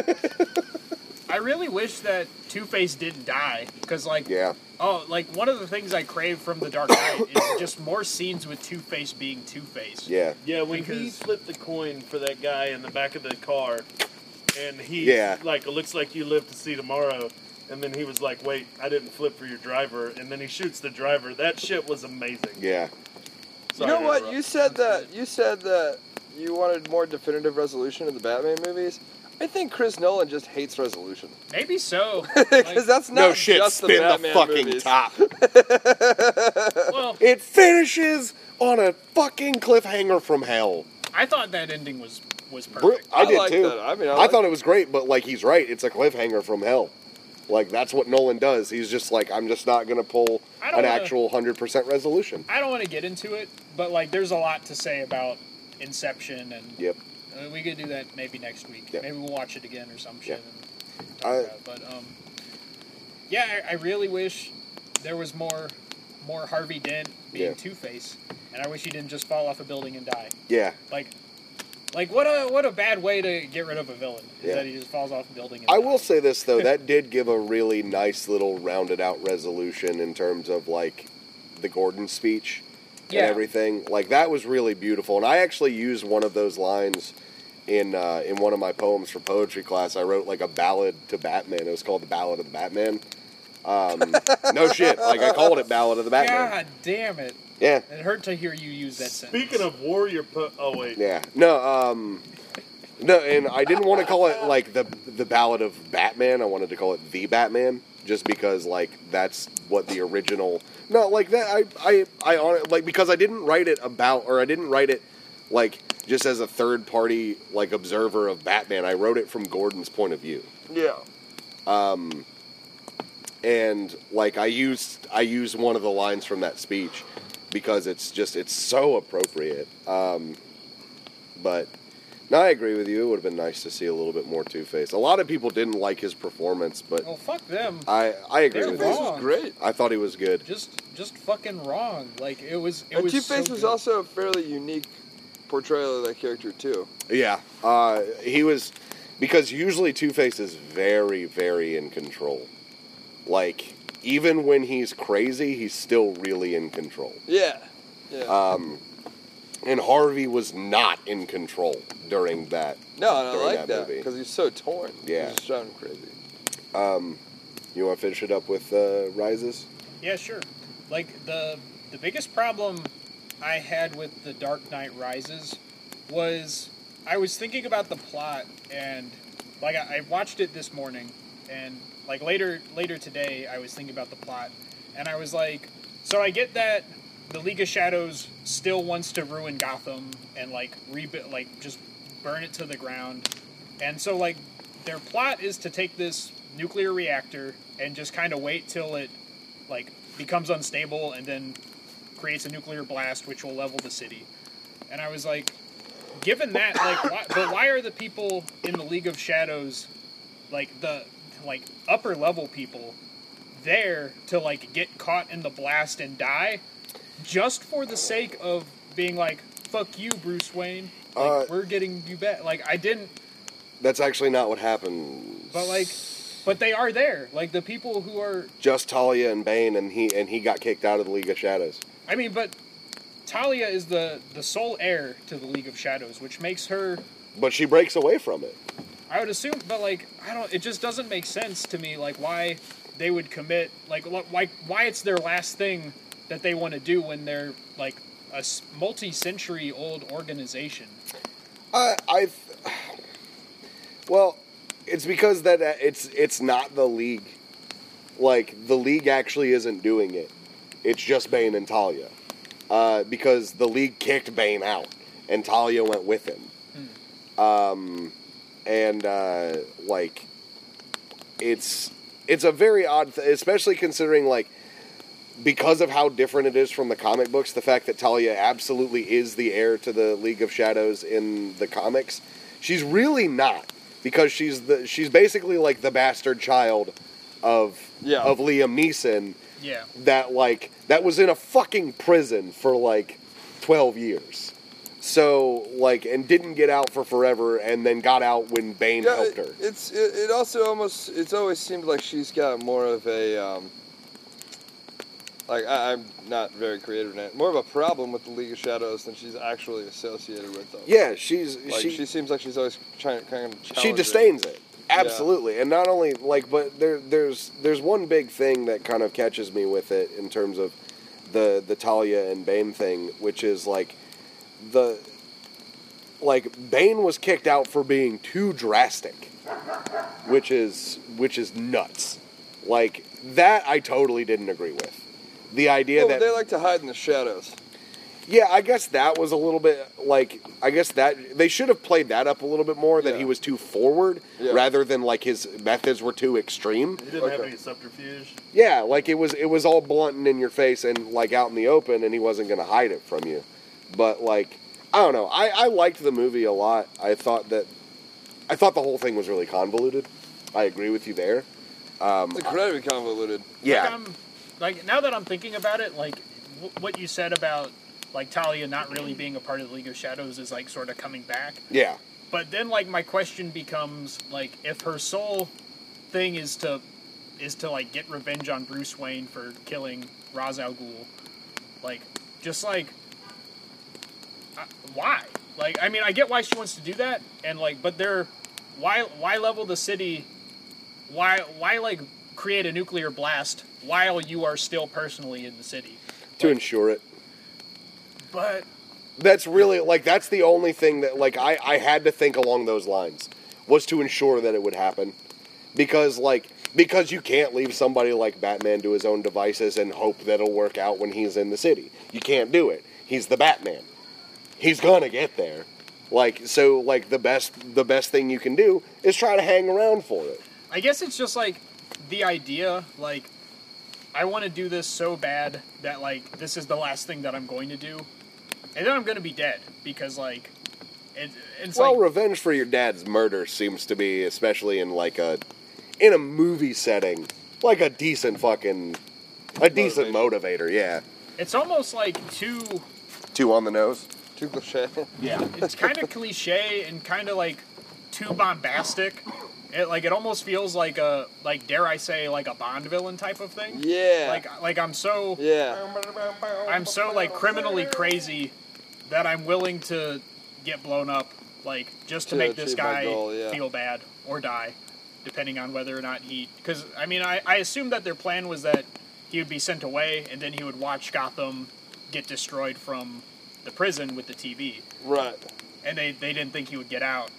I really wish that Two-Face didn't die, because, like, like, one of the things I crave from The Dark Knight is just more scenes with Two-Face being Two-Face. Yeah. Yeah, when he flipped the coin for that guy in the back of the car, and he, like, it looks like you live to see tomorrow, and then he was like, wait, I didn't flip for your driver, and then he shoots the driver. That shit was amazing. Yeah. Sorry, you know what? You said that you wanted more definitive resolution in the Batman movies. I think Chris Nolan just hates resolution. Maybe so. Because that's not just spin the Batman fucking movies. top. Well, it finishes on a fucking cliffhanger from hell. I thought that ending was perfect. I did like too. that. I mean, I thought it was great, but, like, he's right. It's a cliffhanger from hell. Like, that's what Nolan does. He's just like, I'm just not going to pull actual 100% resolution. I don't want to get into it, but, like, there's a lot to say about Inception and We could do that maybe next week. Yeah. Maybe we'll watch it again or some shit. Yeah. And talk about it. But yeah, I really wish there was more Harvey Dent being Yeah. Two-Face, and I wish he didn't just fall off a building and die. Yeah. Like what a bad way to get rid of a villain is Yeah. that he just falls off a building. And I dies. will say this though, that did give a really nice little rounded out resolution in terms of like the Gordon speech and Yeah. everything. Like that was really beautiful, and I actually used one of those lines in one of my poems for poetry class. I wrote like a ballad to Batman. It was called the Ballad of the Batman. No shit, like I called it Ballad of the Batman. God damn it! Yeah, It hurt to hear you use that sentence. Speaking of warrior, oh wait, yeah. No, and I didn't want to call it like the Ballad of Batman. I wanted to call it the Batman, just because like that's what the original. No, like that. I because I didn't write it about, or I didn't write it like just as a third party like observer of Batman. I wrote it from Gordon's point of view. Yeah. And like I used one of the lines from that speech because it's so appropriate. But no, I agree with you. It would have been nice to see a little bit more Two-Face. A lot of people didn't like his performance, but Well, fuck them. I agree They're with Two-Face you. wrong. was great. I thought he was good. Just fucking wrong. Like it was. It And was. Two-Face so was good. also a fairly unique portrayal of that character too. Yeah, he was, because usually Two-Face is very, very in control. Like even when he's crazy, he's still really in control. Yeah. Yeah. And Harvey was not in control during that. no, and I during like that movie. because he's so torn. Yeah. He's just driving crazy. You want to finish it up with Rises? Yeah, sure. Like the biggest problem I had with The Dark Knight Rises was I was thinking about the plot, and like I watched it this morning, and like later today I was thinking about the plot, and I was like, so I get that the League of Shadows still wants to ruin Gotham and like rebuild, like just burn it to the ground, and so like their plot is to take this nuclear reactor and just kind of wait till it like becomes unstable and then creates a nuclear blast which will level the city. And I was like, given that, like, why are the people in the League of Shadows, like the upper level people, there to like get caught in the blast and die, just for the sake of being like, fuck you, Bruce Wayne, like we're getting you back. Like I didn't. That's actually not what happened. But they are there. Like the people who are. Just Talia and Bane, and he got kicked out of the League of Shadows. I mean, but Talia is the sole heir to the League of Shadows, which makes her. But she breaks away from it. I would assume, but like I don't. It just doesn't make sense to me. Like why they would commit. Like why it's their last thing that they want to do when they're like a multi-century old organization. Well, it's because that it's not the League. Like the League actually isn't doing it. It's just Bane and Talia. Because the League kicked Bane out, and Talia went with him. Like, it's a very odd, especially considering, like, because of how different it is from the comic books, the fact that Talia absolutely is the heir to the League of Shadows in the comics, she's really not, because she's basically, like, the bastard child of Liam Neeson. Yeah. That was in a fucking prison for, like, 12 years. So, like, and didn't get out for forever, and then got out when Bane helped her. It also it's always seemed like she's got more of a, like, I'm not very creative in it, more of a problem with the League of Shadows than she's actually associated with them. Yeah, She seems like she's always trying to kind of challenge she disdains it. Absolutely. Yeah. And not only, like, but there's one big thing that kind of catches me with it in terms of the Talia and Bane thing, which is, like, Bane was kicked out for being too drastic, which is nuts. Like, that I totally didn't agree with. The idea that they like to hide in the shadows. Yeah, I guess that was a little bit, like, I guess that they should have played that up a little bit more, that he was too forward, rather than, like, his methods were too extreme. He didn't have any subterfuge. Yeah, like, it was all blunt and in your face and, like, out in the open, and he wasn't going to hide it from you. But, like, I don't know. I liked the movie a lot. I thought the whole thing was really convoluted. I agree with you there. It's incredibly convoluted. Yeah. Like, now that I'm thinking about it, like, what you said about, like, Talia not really being a part of the League of Shadows is, like, sort of coming back. Yeah. But then, like, my question becomes, like, if her sole thing is to like, get revenge on Bruce Wayne for killing Ra's al Ghul, like, just, like, why? Like, I mean, I get why she wants to do that, and, like, but why level the city, why, like, create a nuclear blast while you are still personally in the city? To ensure it. But That's really, like, that's the only thing that, like, I had to think along those lines, was to ensure that it would happen. Because you can't leave somebody like Batman to his own devices and hope that it'll work out when he's in the city. You can't do it. He's the Batman. He's gonna get there. Like, so, like, the best thing you can do is try to hang around for it. I guess it's just, like, the idea, like, I want to do this so bad that, like, this is the last thing that I'm going to do. And then I'm going to be dead, because, like, it's Well, like... revenge for your dad's murder seems to be, especially in, like, in a movie setting, like a decent motivator, yeah. It's almost, like, too... Two on the nose? Too cliche. Yeah, it's kind of cliche and kind of, like, too bombastic. It almost feels like dare I say, like a Bond villain type of thing. Yeah. Like I'm so like criminally crazy that I'm willing to get blown up, like, just to make this achieve my guy goal, yeah. feel bad or die, depending on whether or not because I mean I assumed that their plan was that he would be sent away and then he would watch Gotham get destroyed from the prison with the TV. Right. And they didn't think he would get out.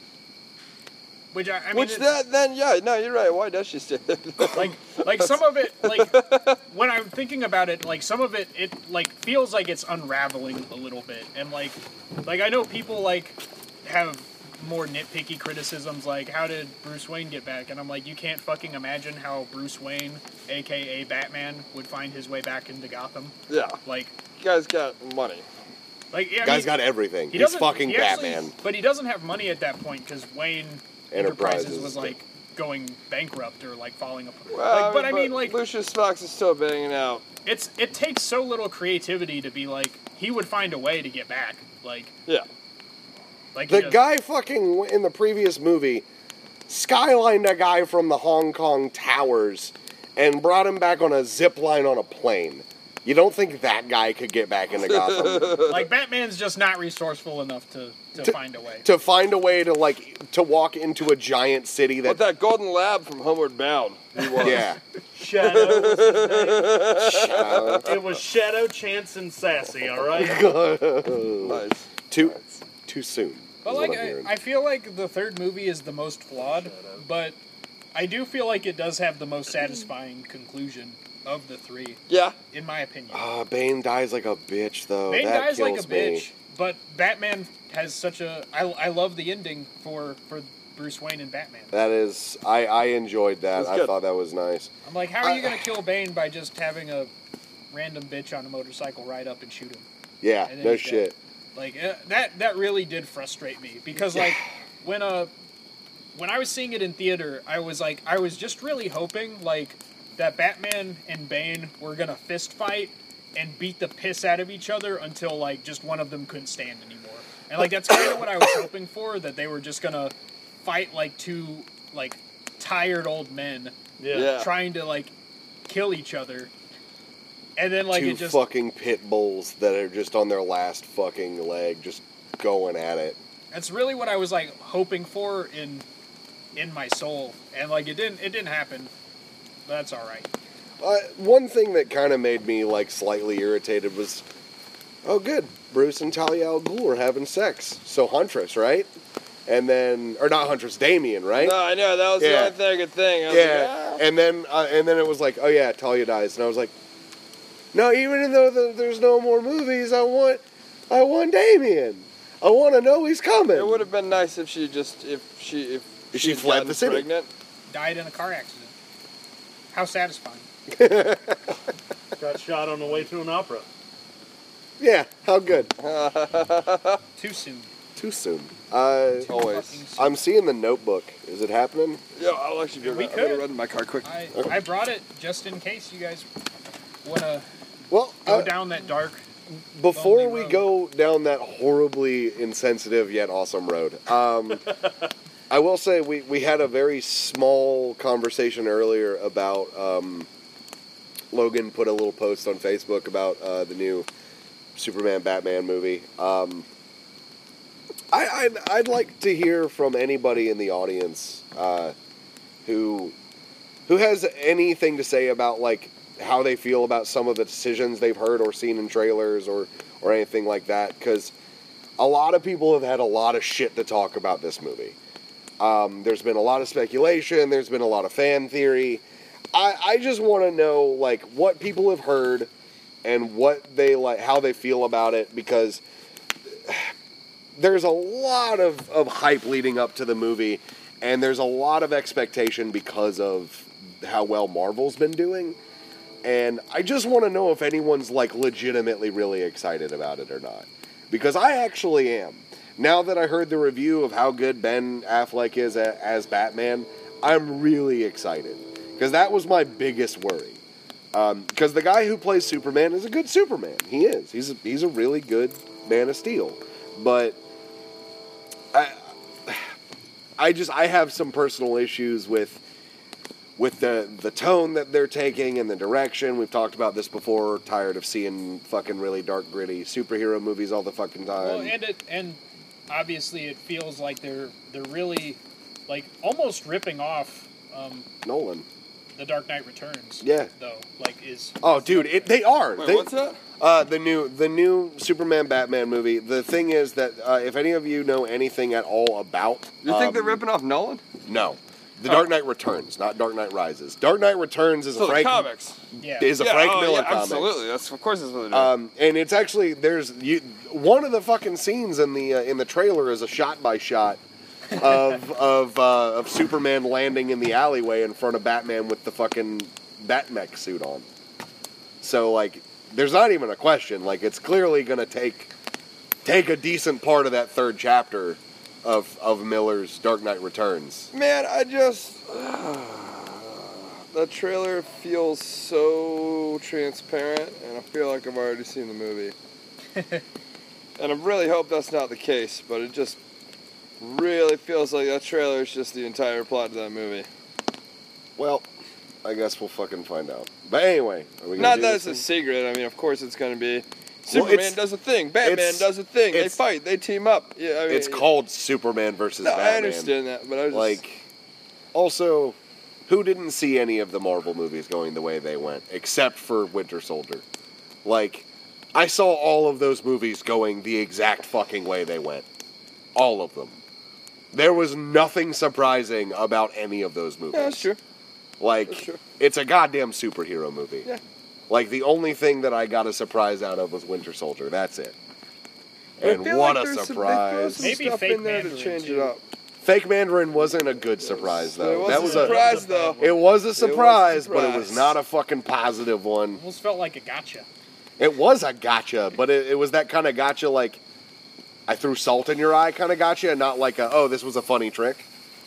Which I mean, Which then no, you're right. Why does she stay there? like some of it, like when I'm thinking about it, like some of it like feels like it's unraveling a little bit, and like I know people like have more nitpicky criticisms, like how did Bruce Wayne get back? And I'm like, you can't fucking imagine how Bruce Wayne, aka Batman, would find his way back into Gotham. Yeah. Like, You guys got money. like yeah, Guy's got everything. He's doesn't- fucking he actually- Batman. But he doesn't have money at that point because Wayne Enterprises was like going bankrupt or like falling apart. Well, Like, but I mean, like, Lucius Fox is still banging out. it takes so little creativity to be like he would find a way to get back. Like, Yeah. like The guy fucking in the previous movie skylined a guy from the Hong Kong towers and brought him back on a zip line on a plane. You don't think that guy could get back into Gotham? like Batman's just not resourceful enough to find a way. To find a way to, like, to walk into a giant city But that... that golden lab from Homeward Bound. He was. Yeah. Shadow was his name. It was Shadow, Chance, and Sassy, alright? Nice. Too soon. But is like what I'm hearing. I feel like the third movie is the most flawed, but I do feel like it does have the most satisfying conclusion of the three, Yeah. in my opinion. Bane dies like a bitch, though. Bane that dies like a kills me. bitch, but Batman has such a... I love the ending for Bruce Wayne and Batman. That is... I enjoyed that. That's I good. thought that was nice. I'm like, how are you going to kill Bane by just having a random bitch on a motorcycle ride up and shoot him? Yeah, And then no he's shit. dead. Like, that really did frustrate me, because, like, when I was seeing it in theater, I was just really hoping, like, that Batman and Bane were gonna fist fight and beat the piss out of each other until, like, just one of them couldn't stand anymore. And, like, that's kind of what I was hoping for, that they were just gonna fight like two, like, tired old men Yeah. trying to, like, kill each other. And then, like, Two it just... fucking pit bulls that are just on their last fucking leg, just going at it. That's really what I was, like, hoping for in my soul. And, like, it didn't happen. But that's alright. One thing that kind of made me, like, slightly irritated was, oh, good, Bruce and Talia al Ghul are having sex. So Huntress, right? And then, or not Huntress, Damien, right? No, I know. That was Yeah. the only thing, good thing. I was Yeah, like, and then it was like, oh yeah, Talia dies, and I was like, no, even though there's no more movies, I want Damien. I want to know he's coming. It would have been nice if she just if she she had fled gotten the city. pregnant. Died in a car accident. How satisfying. Got shot on the way to an opera. Yeah, how good? Too soon. Too soon. Always. Fucking soon. I'm seeing The Notebook. Is it happening? Yeah, I'll actually be We right. I'm gonna could. run to my car quick. I brought it just in case you guys want to Well, go down that dark. before lonely we road. go down that horribly insensitive yet awesome road, I will say we had a very small conversation earlier about Logan put a little post on Facebook about the new Superman Batman movie. I'd like to hear from anybody in the audience who has anything to say about like how they feel about some of the decisions they've heard or seen in trailers or anything like that, because a lot of people have had a lot of shit to talk about this movie. There's been a lot of speculation, there's been a lot of fan theory. I just want to know like what people have heard and what they like, how they feel about it, because there's a lot of hype leading up to the movie, and there's a lot of expectation because of how well Marvel's been doing. And I just want to know if anyone's like legitimately really excited about it or not. Because I actually am. Now that I heard the review of how good Ben Affleck is as Batman, I'm really excited. Because that was my biggest worry. Because the guy who plays Superman is a good Superman. He is. He's a really good Man of Steel. But I have some personal issues with the tone that they're taking and the direction. We've talked about this before. Tired of seeing fucking really dark, gritty superhero movies all the fucking time. Well, and obviously it feels like they're really like almost ripping off Nolan. The Dark Knight Returns. Yeah. Though, like is. Oh, dude, they are. Wait, what's that? The new Superman Batman movie. The thing is that if any of you know anything at all about, You think they're ripping off Nolan? No, The Dark Knight Returns, not Dark Knight Rises. Dark Knight Returns is So a the Frank comics. Yeah. is a Frank Miller comic. Absolutely. Of course that's what they're doing. And it's actually one of the fucking scenes in the trailer is a shot by shot of Superman landing in the alleyway in front of Batman with the fucking Batmech suit on. So like, there's not even a question. Like, it's clearly gonna take a decent part of that third chapter of Miller's Dark Knight Returns. Man, I just that trailer feels so transparent, and I feel like I've already seen the movie. And I really hope that's not the case, but it just really feels like that trailer is just the entire plot of that movie. Well, I guess we'll fucking find out. But anyway, are we gonna Not do that this it's a thing? secret. I mean, of course it's going to be. Well, Superman does a thing. Batman does a thing. They it's- fight. They team up. Yeah, I mean, It's called Superman versus No, Batman. I understand that, but I was just, Like, also, who didn't see any of the Marvel movies going the way they went, except for Winter Soldier? Like, I saw all of those movies going the exact fucking way they went. All of them. There was nothing surprising about any of those movies. Yeah, that's true. Like, That's true. it's a goddamn superhero movie. Yeah. Like, the only thing that I got a surprise out of was Winter Soldier. That's it. I And feel what like a there's some- surprise. they throw some Maybe stuff fake in there to Mandarin, change too. it up. Fake Mandarin wasn't a good surprise, though. It That was was a surprise, though. It was a surprise, but it surprise. was not a fucking positive one. Almost felt like a gotcha. It was a gotcha, but it was that kind of gotcha, like, I threw salt in your eye kind of gotcha, and not like oh, this was a funny trick.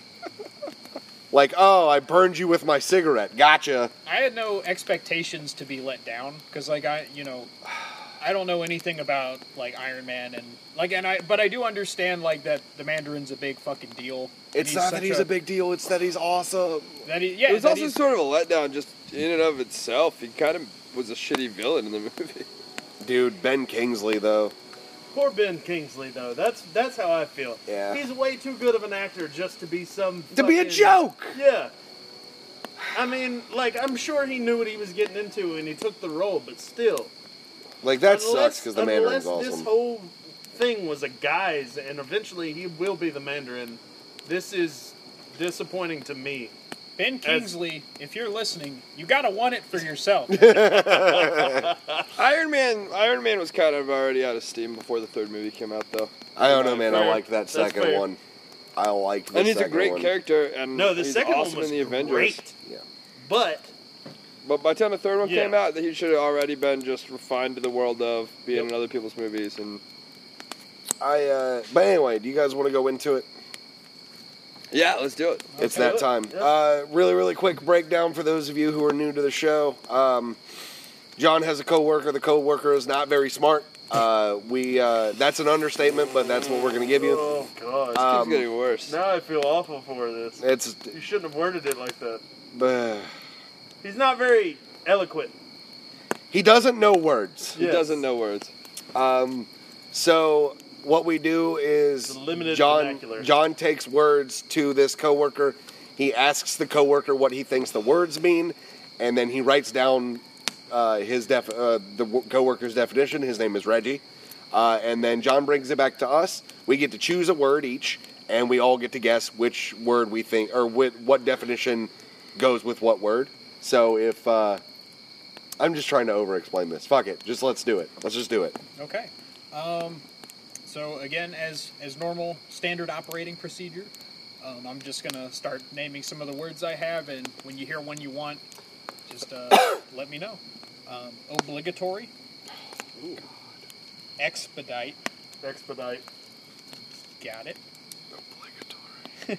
Like, oh, I burned you with my cigarette. Gotcha. I had no expectations to be let down because, like, I don't know anything about like Iron Man and like, but I do understand like that the Mandarin's a big fucking deal. and It's not that such he's a big deal, it's that he's awesome. Yeah, It was that also he's- sort of a letdown just in and of itself. He kind of was a shitty villain in the movie. Dude, Ben Kingsley, though. Poor Ben Kingsley, though. That's how I feel. Yeah. He's way too good of an actor just to be some. To be a fucking- joke! Yeah. I mean, like, I'm sure he knew what he was getting into and he took the role, but still. Like, that sucks because the Mandarin's Unless this awesome. whole thing was a guise and eventually he will be the Mandarin, this is disappointing to me. Ben Kingsley, if you're listening, you gotta want it for yourself. Iron Man was kind of already out of steam before the third movie came out, though. I don't know, man. I Fair. liked that That's second fair. one. I liked the And he's a second great one. character, and No, the he's second awesome one was in the Avengers. great. Yeah. But But by the time the third one Yeah. came out, he should have already been just refined to the world of being in other people's movies. And But anyway, do you guys want to go into it? yeah, let's do it. It's Okay. that time. Yeah. Really, really quick breakdown for those of you who are new to the show. John has a coworker. The coworker is not very smart. That's an understatement, but that's what we're going to give you. Oh god. It's getting worse. Now I feel awful for this. It's You shouldn't have worded it like that. uh, He's not very eloquent. he doesn't know words. He Yes. doesn't know words. So what we do is It's a limited John vernacular. John takes words to this coworker. He asks the coworker what he thinks the words mean, and then he writes down the coworker's definition. His name is Reggie, and then John brings it back to us. We get to choose a word each, and we all get to guess which word we think or what definition goes with what word. So if I'm just trying to over-explain this. Fuck it. Just let's do it. Let's just do it. Okay. So again, as normal, standard operating procedure, I'm just gonna start naming some of the words I have, and when you hear one you want, just let me know. Obligatory. Expedite. Expedite. Got it. Obligatory.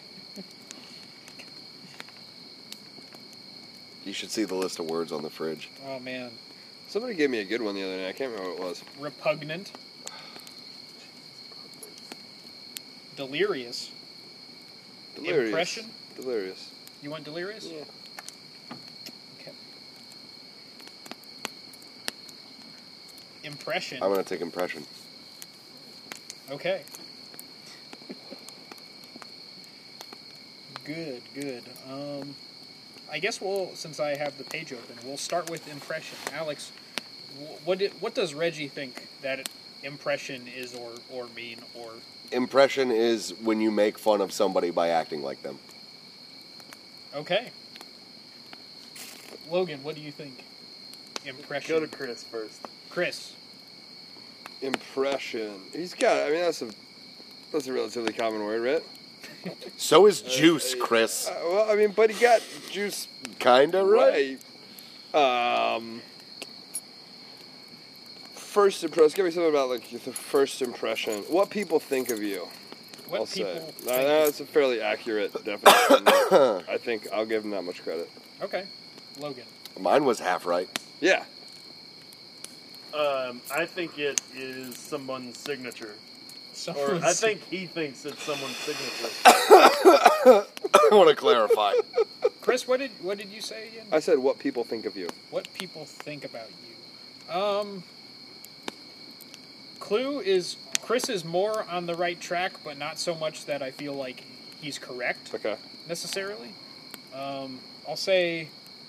You should see the list of words on the fridge. Oh man. Somebody gave me a good one the other night. I can't remember what it was. Repugnant. Delirious. Delirious. Impression? Delirious. You want delirious? Yeah. Okay. Impression. I'm gonna take impression. Okay. Good, good. I guess since I have the page open, we'll start with impression. Alex, what does Reggie think that impression is or mean or? Impression is when you make fun of somebody by acting like them. Okay. Logan, what do you think? Impression. Go to Chris first. Chris. Impression. He's got. I mean, that's a relatively common word, right? So is juice, Chris. Well, I mean, but he got juice Kinda right. right. First impression. Give me something about like the first impression. What people think of you. What I'll people say. think- That's a fairly accurate definition. I think I'll give him that much credit. Okay. Logan. Mine was half right. Yeah. I think it is someone's signature. Or Someone's- I think he thinks it's someone's signature. I want to clarify. Chris, what did you say again? I said what people think of you. What people think about you. Clue is Chris is more on the right track, but not so much that I feel like he's correct Okay. necessarily. I'll say.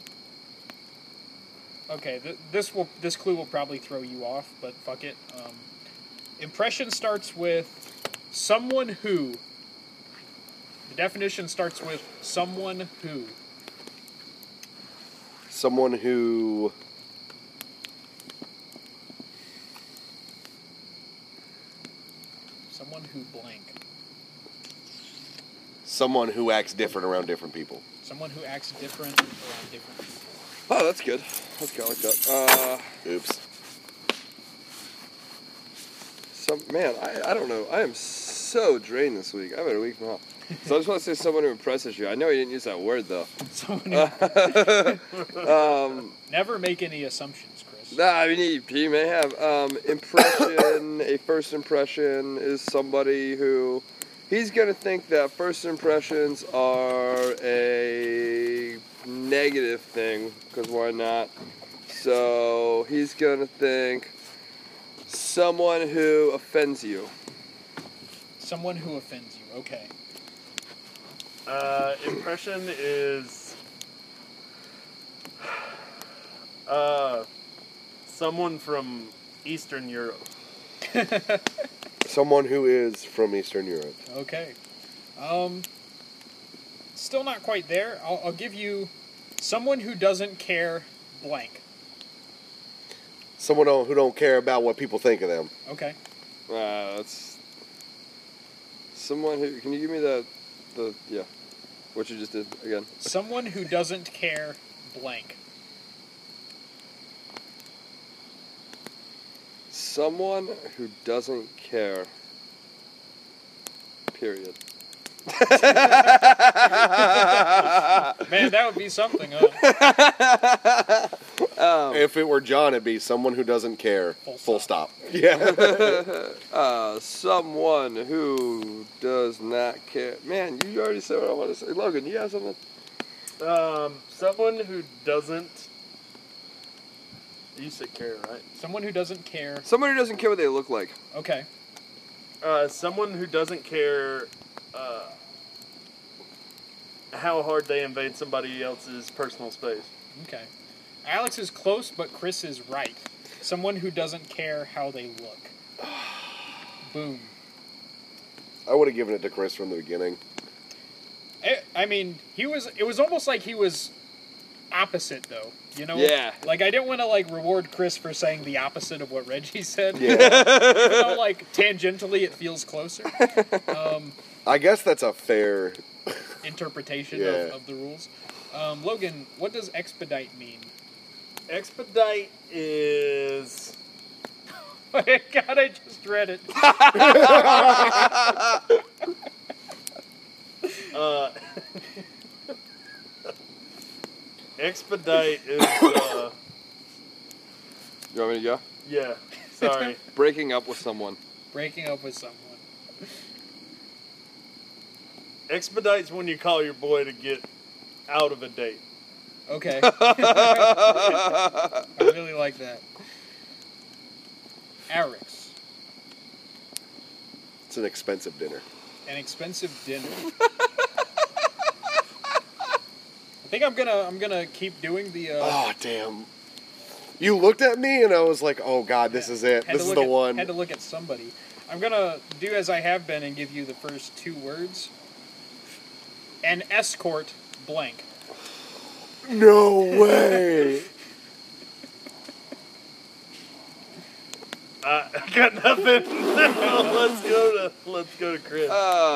Okay, this clue will probably throw you off, but fuck it. Impression starts with someone who. The definition starts with someone who. Someone who. Someone who blank. Someone who acts different around different people. Someone who acts different around different people. Oh, that's good. That's good. I like that. Oops. I don't know. I am so drained this week. I've had a week from hell. So I just want to say someone who impresses you. I know he didn't use that word though. Someone who never make any assumptions, Chris. Nah, I mean he may have. Impression. A first impression is somebody who he's gonna think that first impressions are a negative thing because why not? So he's gonna think someone who offends you. Someone who offends you. Okay. Impression is someone from Eastern Europe. Someone who is from Eastern Europe. Okay. Still not quite there. I'll give you someone who doesn't care blank. Someone who don't care about what people think of them. Okay. That's someone who. Can you give me the what you just did again? Someone who doesn't care blank. Someone who doesn't care. Period. Man, that would be something, huh? If it were John, it'd be someone who doesn't care. Full stop. Yeah. Someone who does not care. Man, you already said what I want to say. Logan, you have something? Someone who doesn't. You said care, right? Someone who doesn't care. Someone who doesn't care what they look like. Okay. Someone who doesn't care how hard they invade somebody else's personal space. Okay. Alex is close, but Chris is right. Someone who doesn't care how they look. Boom. I would have given it to Chris from the beginning. I mean, it was almost like he was opposite, though. You know? Yeah. Like, I didn't want to, like, reward Chris for saying the opposite of what Reggie said. Yeah. Even though, like, tangentially it feels closer. I guess that's a fair... Interpretation Yeah. of the rules. Logan, what does expedite mean? Expedite is. Oh my God, I just read it. Expedite is. You want me to go? Yeah, sorry. Breaking up with someone. Breaking up with someone. Expedite's when you call your boy to get out of a date. Okay. I really like that. Arix, It's an expensive dinner. an expensive dinner. I think I'm gonna keep doing the. Oh, damn. You looked at me and I was like, oh, God, this is it. Had This to is look the at- one. Had to look at somebody. I'm gonna do as I have been and give you the first two words. An escort blank. No way. I got nothing. let's go to Chris.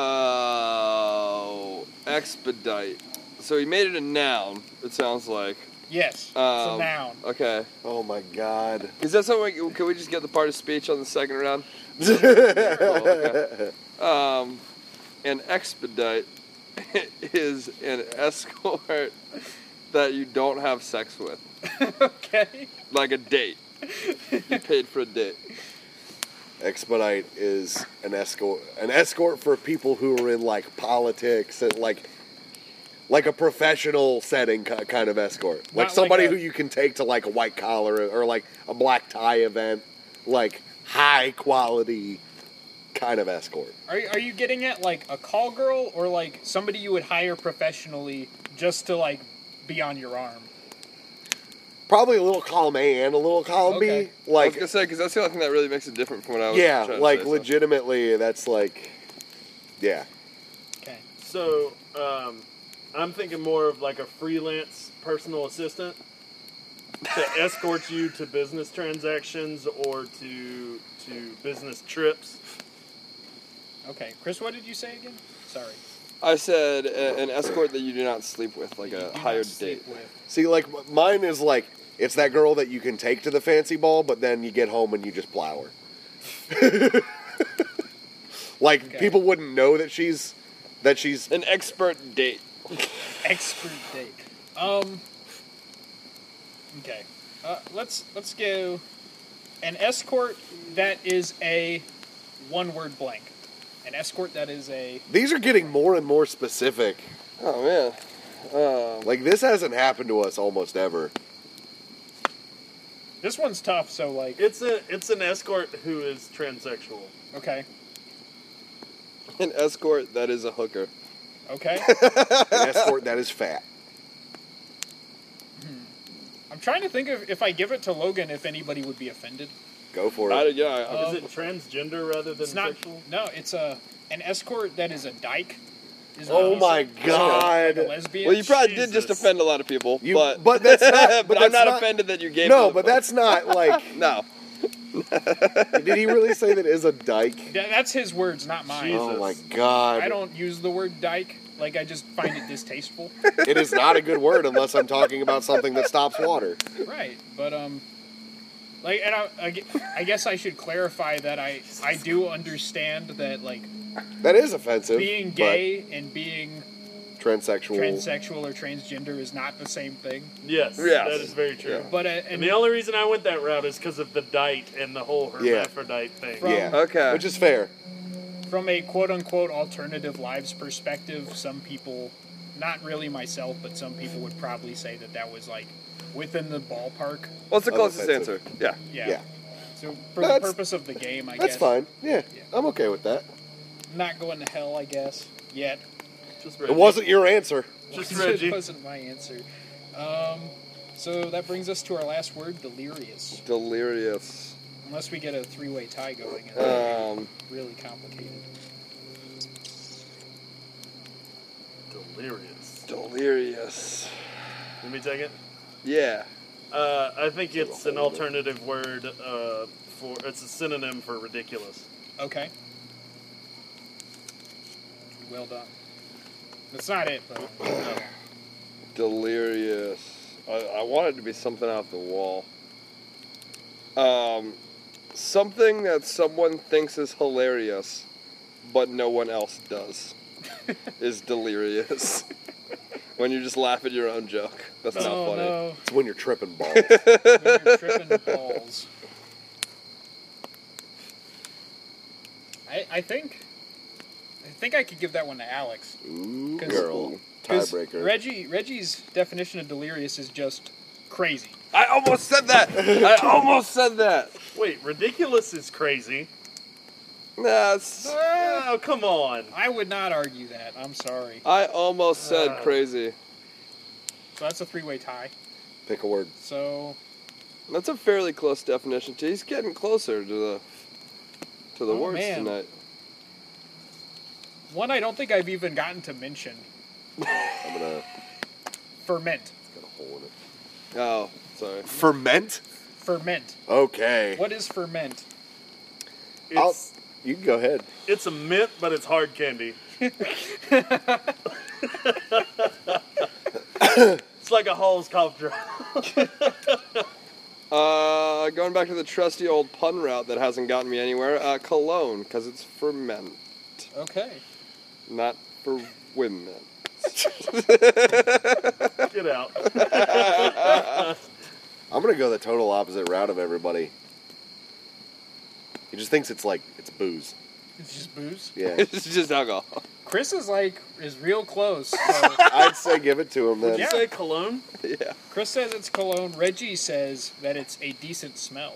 Oh, expedite. So he made it a noun, it sounds like. Yes, it's a Um, noun. Okay. Oh, my God. Is that something, can we just get the part of speech on the second round? Cool, okay. An expedite is an escort that you don't have sex with. Okay. Like a date. You paid for a date. Expedite is an escort for people who are in, like, politics and, like a professional setting kind of escort. Like Not somebody like a- who you can take to, like, a white collar or, like, a black tie event. Like, high quality kind of escort. Are you getting at like a call girl or like somebody you would hire professionally just to like be on your arm? Probably a little column A and a little column Okay. B. I was Like, gonna say, because that's the only thing that really makes it different from what I was yeah, trying to like say, so. legitimately, that's like, yeah. Okay. So, I'm thinking more of like a freelance personal assistant to escort you to business transactions or to business trips. Okay. Chris, what did you say again? Sorry. I said an escort that you do not sleep with, like You a do not hired sleep date. with. See, like, mine is like, it's that girl that you can take to the fancy ball, but then you get home and you just plow her. Like, Okay. people wouldn't know that she's An expert date. Expert date. Okay. Let's go. An escort that is a one-word blank. An escort that is a. These are getting more and more specific. Oh man. Like, this hasn't happened to us almost ever. This one's tough. So like. It's an escort who is transsexual. Okay. An escort that is a hooker. Okay. An escort that is fat. I'm trying to think of if I give it to Logan, if anybody would be offended. Go for it. Is it transgender rather than It's not. sexual? No, it's an escort that is a dyke. Is Oh what he my said. God. Like a lesbian. Well, you probably did Jesus. just offend a lot of people, But but that's not. but But I'm that's not offended that you gave. No, them but the- that's not like. no. Did he really say that is a dyke? That's his words, not mine. Oh my God! I don't use the word dyke. Like, I just find it distasteful. It is not a good word unless I'm talking about something that stops water. Right, but Like, and I guess I should clarify that I do understand that, like, That is offensive. being but gay and being transsexual. transsexual or transgender is not the same thing. Yes, Yes. that is very true. Yeah. But And the only reason I went that route is because of the dite and the whole hermaphrodite thing. From- Yeah. Okay. Which is fair. from a quote-unquote alternative lives perspective, some people, not really myself, but some people would probably say that was, like, within the ballpark. What's the Oh, closest offensive. answer? Yeah. Yeah. Yeah. So for That's- the purpose of the game, I That's guess. fine. Yeah. Yeah. I'm okay with that. Not going to hell, I guess, yet. Just Reggie. It wasn't your answer. Just It Reggie. wasn't my answer. So that brings us to our last word, delirious. Delirious. Unless we get a three-way tie going, and that'd be Um, really complicated. Delirious. delirious. Let me take it. Yeah. I think it's an alternative word it's a synonym for ridiculous. Okay. Well done. That's not it, though. No. Delirious. I want it to be something off the wall. Something that someone thinks is hilarious, but no one else does, is delirious. When you just laugh at your own joke. That's not Oh, funny. no. It's when you're tripping balls. When you're tripping balls. I think I could give that one to Alex. Ooh, 'Cause- girl. 'Cause Tiebreaker. Reggie's definition of delirious is just crazy. I almost said that! I almost said that! Wait, ridiculous is crazy. That's... Oh, come on. I would not argue that. I'm sorry. I almost said crazy. So that's a three-way tie. Pick a word. So That's a fairly close definition, too. He's getting closer to the Oh, words man. tonight. one I don't think I've even gotten to mention. I'm gonna. Ferment. It's got a hole in it. Oh, sorry. Ferment. Ferment. Okay. What is ferment? It's, You can go ahead. it's a mint, but it's hard candy. It's like a Hall's cough drop. Going back to the trusty old pun route that hasn't gotten me anywhere, cologne, because it's for men, Okay. not for women. Get out. I'm gonna go the total opposite route of everybody. He just thinks it's booze. It's just booze. Yeah. It's just alcohol. Chris is real close. So I'd say give it to him then. Did you Yeah. say cologne? Yeah. Chris says it's cologne. Reggie says that it's a decent smell.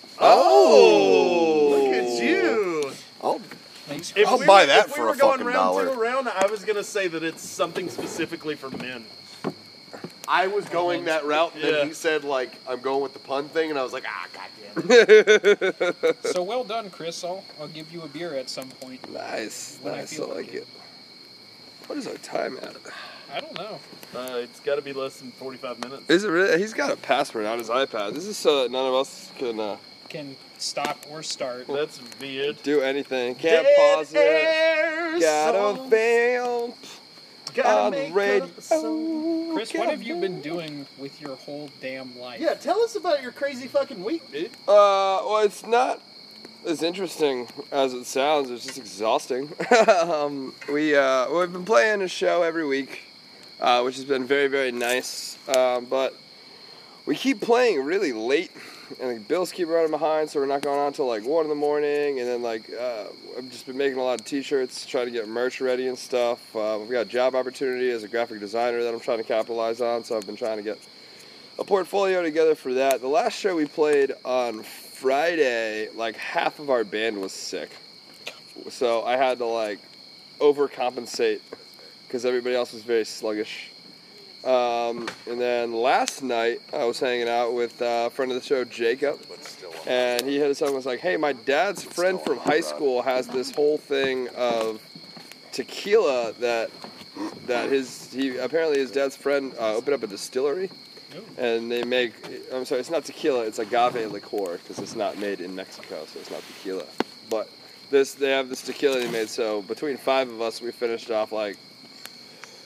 Oh! Look at you. I'll Makes If I'll we buy were- that if for we a were going fucking round dollar. two around, I was gonna say that it's something specifically for men. I was going that route, and then Yeah. he said, I'm going with the pun thing, and I was like, goddamn. So well done, Chris. I'll give you a beer at some point. Nice. When I Nice. I feel like like it. What is our time at? I don't know. It's got to be less than 45 minutes. Is it really? He's got a password on his iPad. This is so that none of us can Can stop or start. That's weird. do anything. Can't pause it. Gotta fail. Gotta on make radio. up a song. Chris, what have you been doing with your whole damn life? Yeah, tell us about your crazy fucking week, dude. Well, it's not as interesting as it sounds. It's just exhausting. We've been playing a show every week, which has been very, very nice. But we keep playing really late, and the bills keep running behind, so we're not going on until 1 in the morning. And then I've just been making a lot of T-shirts, trying to get merch ready and stuff. We've got a job opportunity as a graphic designer that I'm trying to capitalize on, so I've been trying to get a portfolio together for that. The last show we played on Friday, half of our band was sick, so I had to overcompensate because everybody else was very sluggish. And then last night I was hanging out with a friend of the show, Jacob, and he hit us up and was like, "Hey, my dad's friend from high school has this whole thing of tequila that apparently his dad's friend opened up a distillery." And they make, I'm sorry, it's not tequila, it's agave liqueur, because it's not made in Mexico, so it's not tequila. But they have this tequila they made, so between 5 of us, we finished off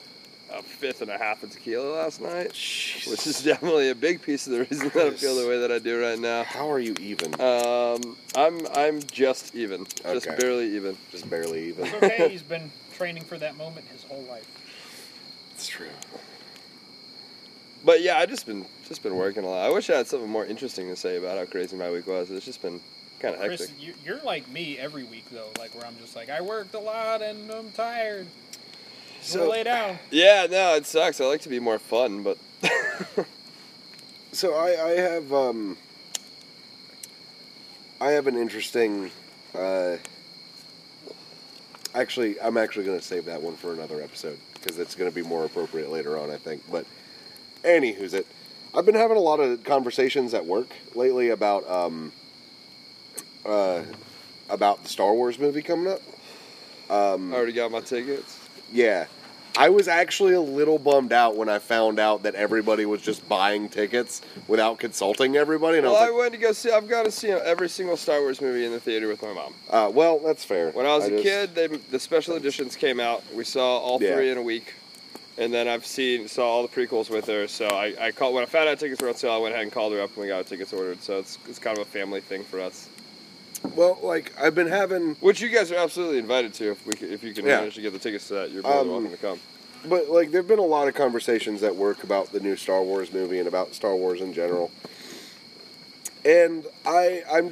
a fifth and a half of tequila last night, which is definitely a big piece of the reason that I feel the way that I do right now. How are you even? I'm just even, just Okay. barely even. Just barely even. It's okay. He's been training for that moment his whole life. It's true. But yeah, I just been working a lot. I wish I had something more interesting to say about how crazy my week was. It's just been kind of hectic. Chris, you're like me every week though, like where I'm just like I worked a lot and I'm tired. So lay down. Yeah, no, it sucks. I like to be more fun, but So I have an interesting. Actually, I'm actually going to save that one for another episode because it's going to be more appropriate later on, I think. But anywho's it. I've been having a lot of conversations at work lately about the Star Wars movie coming up. I already got my tickets. Yeah. I was actually a little bummed out when I found out that everybody was just buying tickets without consulting everybody. And Well, I I was went to go see. I've got to see every single Star Wars movie in the theater with my mom. like, well, that's fair. When I was a just- kid, the special editions came out. We saw all Yeah. three in a week, and then saw all the prequels with her. So I called when I found out tickets were on sale. I went ahead and called her up, and we got our tickets ordered. So it's kind of a family thing for us. Well, like, I've been having... Which you guys are absolutely invited to if you can Yeah. manage to get the tickets to that. You're more than welcome to come. But, like, there have been a lot of conversations at work about the new Star Wars movie and about Star Wars in general. And I'm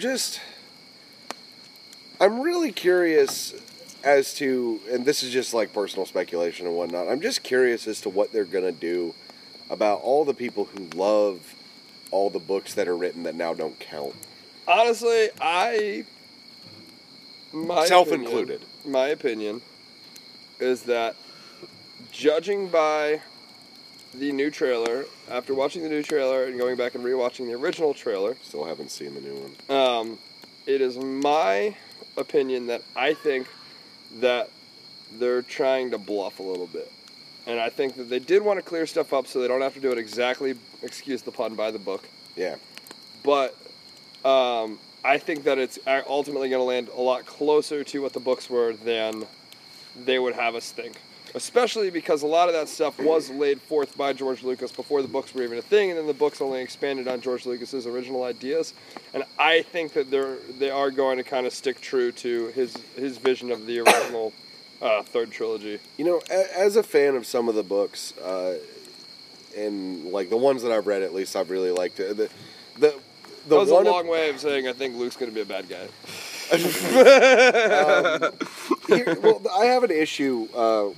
really curious as to, and this is just, like, personal speculation and whatnot, I'm just curious as to what they're going to do about all the people who love all the books that are written that now don't count. Honestly, Self-included. My opinion is that judging by the new trailer, after watching the new trailer and going back and rewatching the original trailer, Still haven't seen the new one. it is my opinion that I think that they're trying to bluff a little bit. And I think that they did want to clear stuff up so they don't have to do it exactly, excuse the pun, by the book. Yeah. But I think that it's ultimately going to land a lot closer to what the books were than they would have us think. Especially because a lot of that stuff was laid forth by George Lucas before the books were even a thing, and then the books only expanded on George Lucas's original ideas. And I think that they are going to kind of stick true to his vision of the original third trilogy. You know, as a fan of some of the books, and like the ones that I've read, at least I've really liked it. The That was a one long way of saying I think Luke's going to be a bad guy. well, I have an issue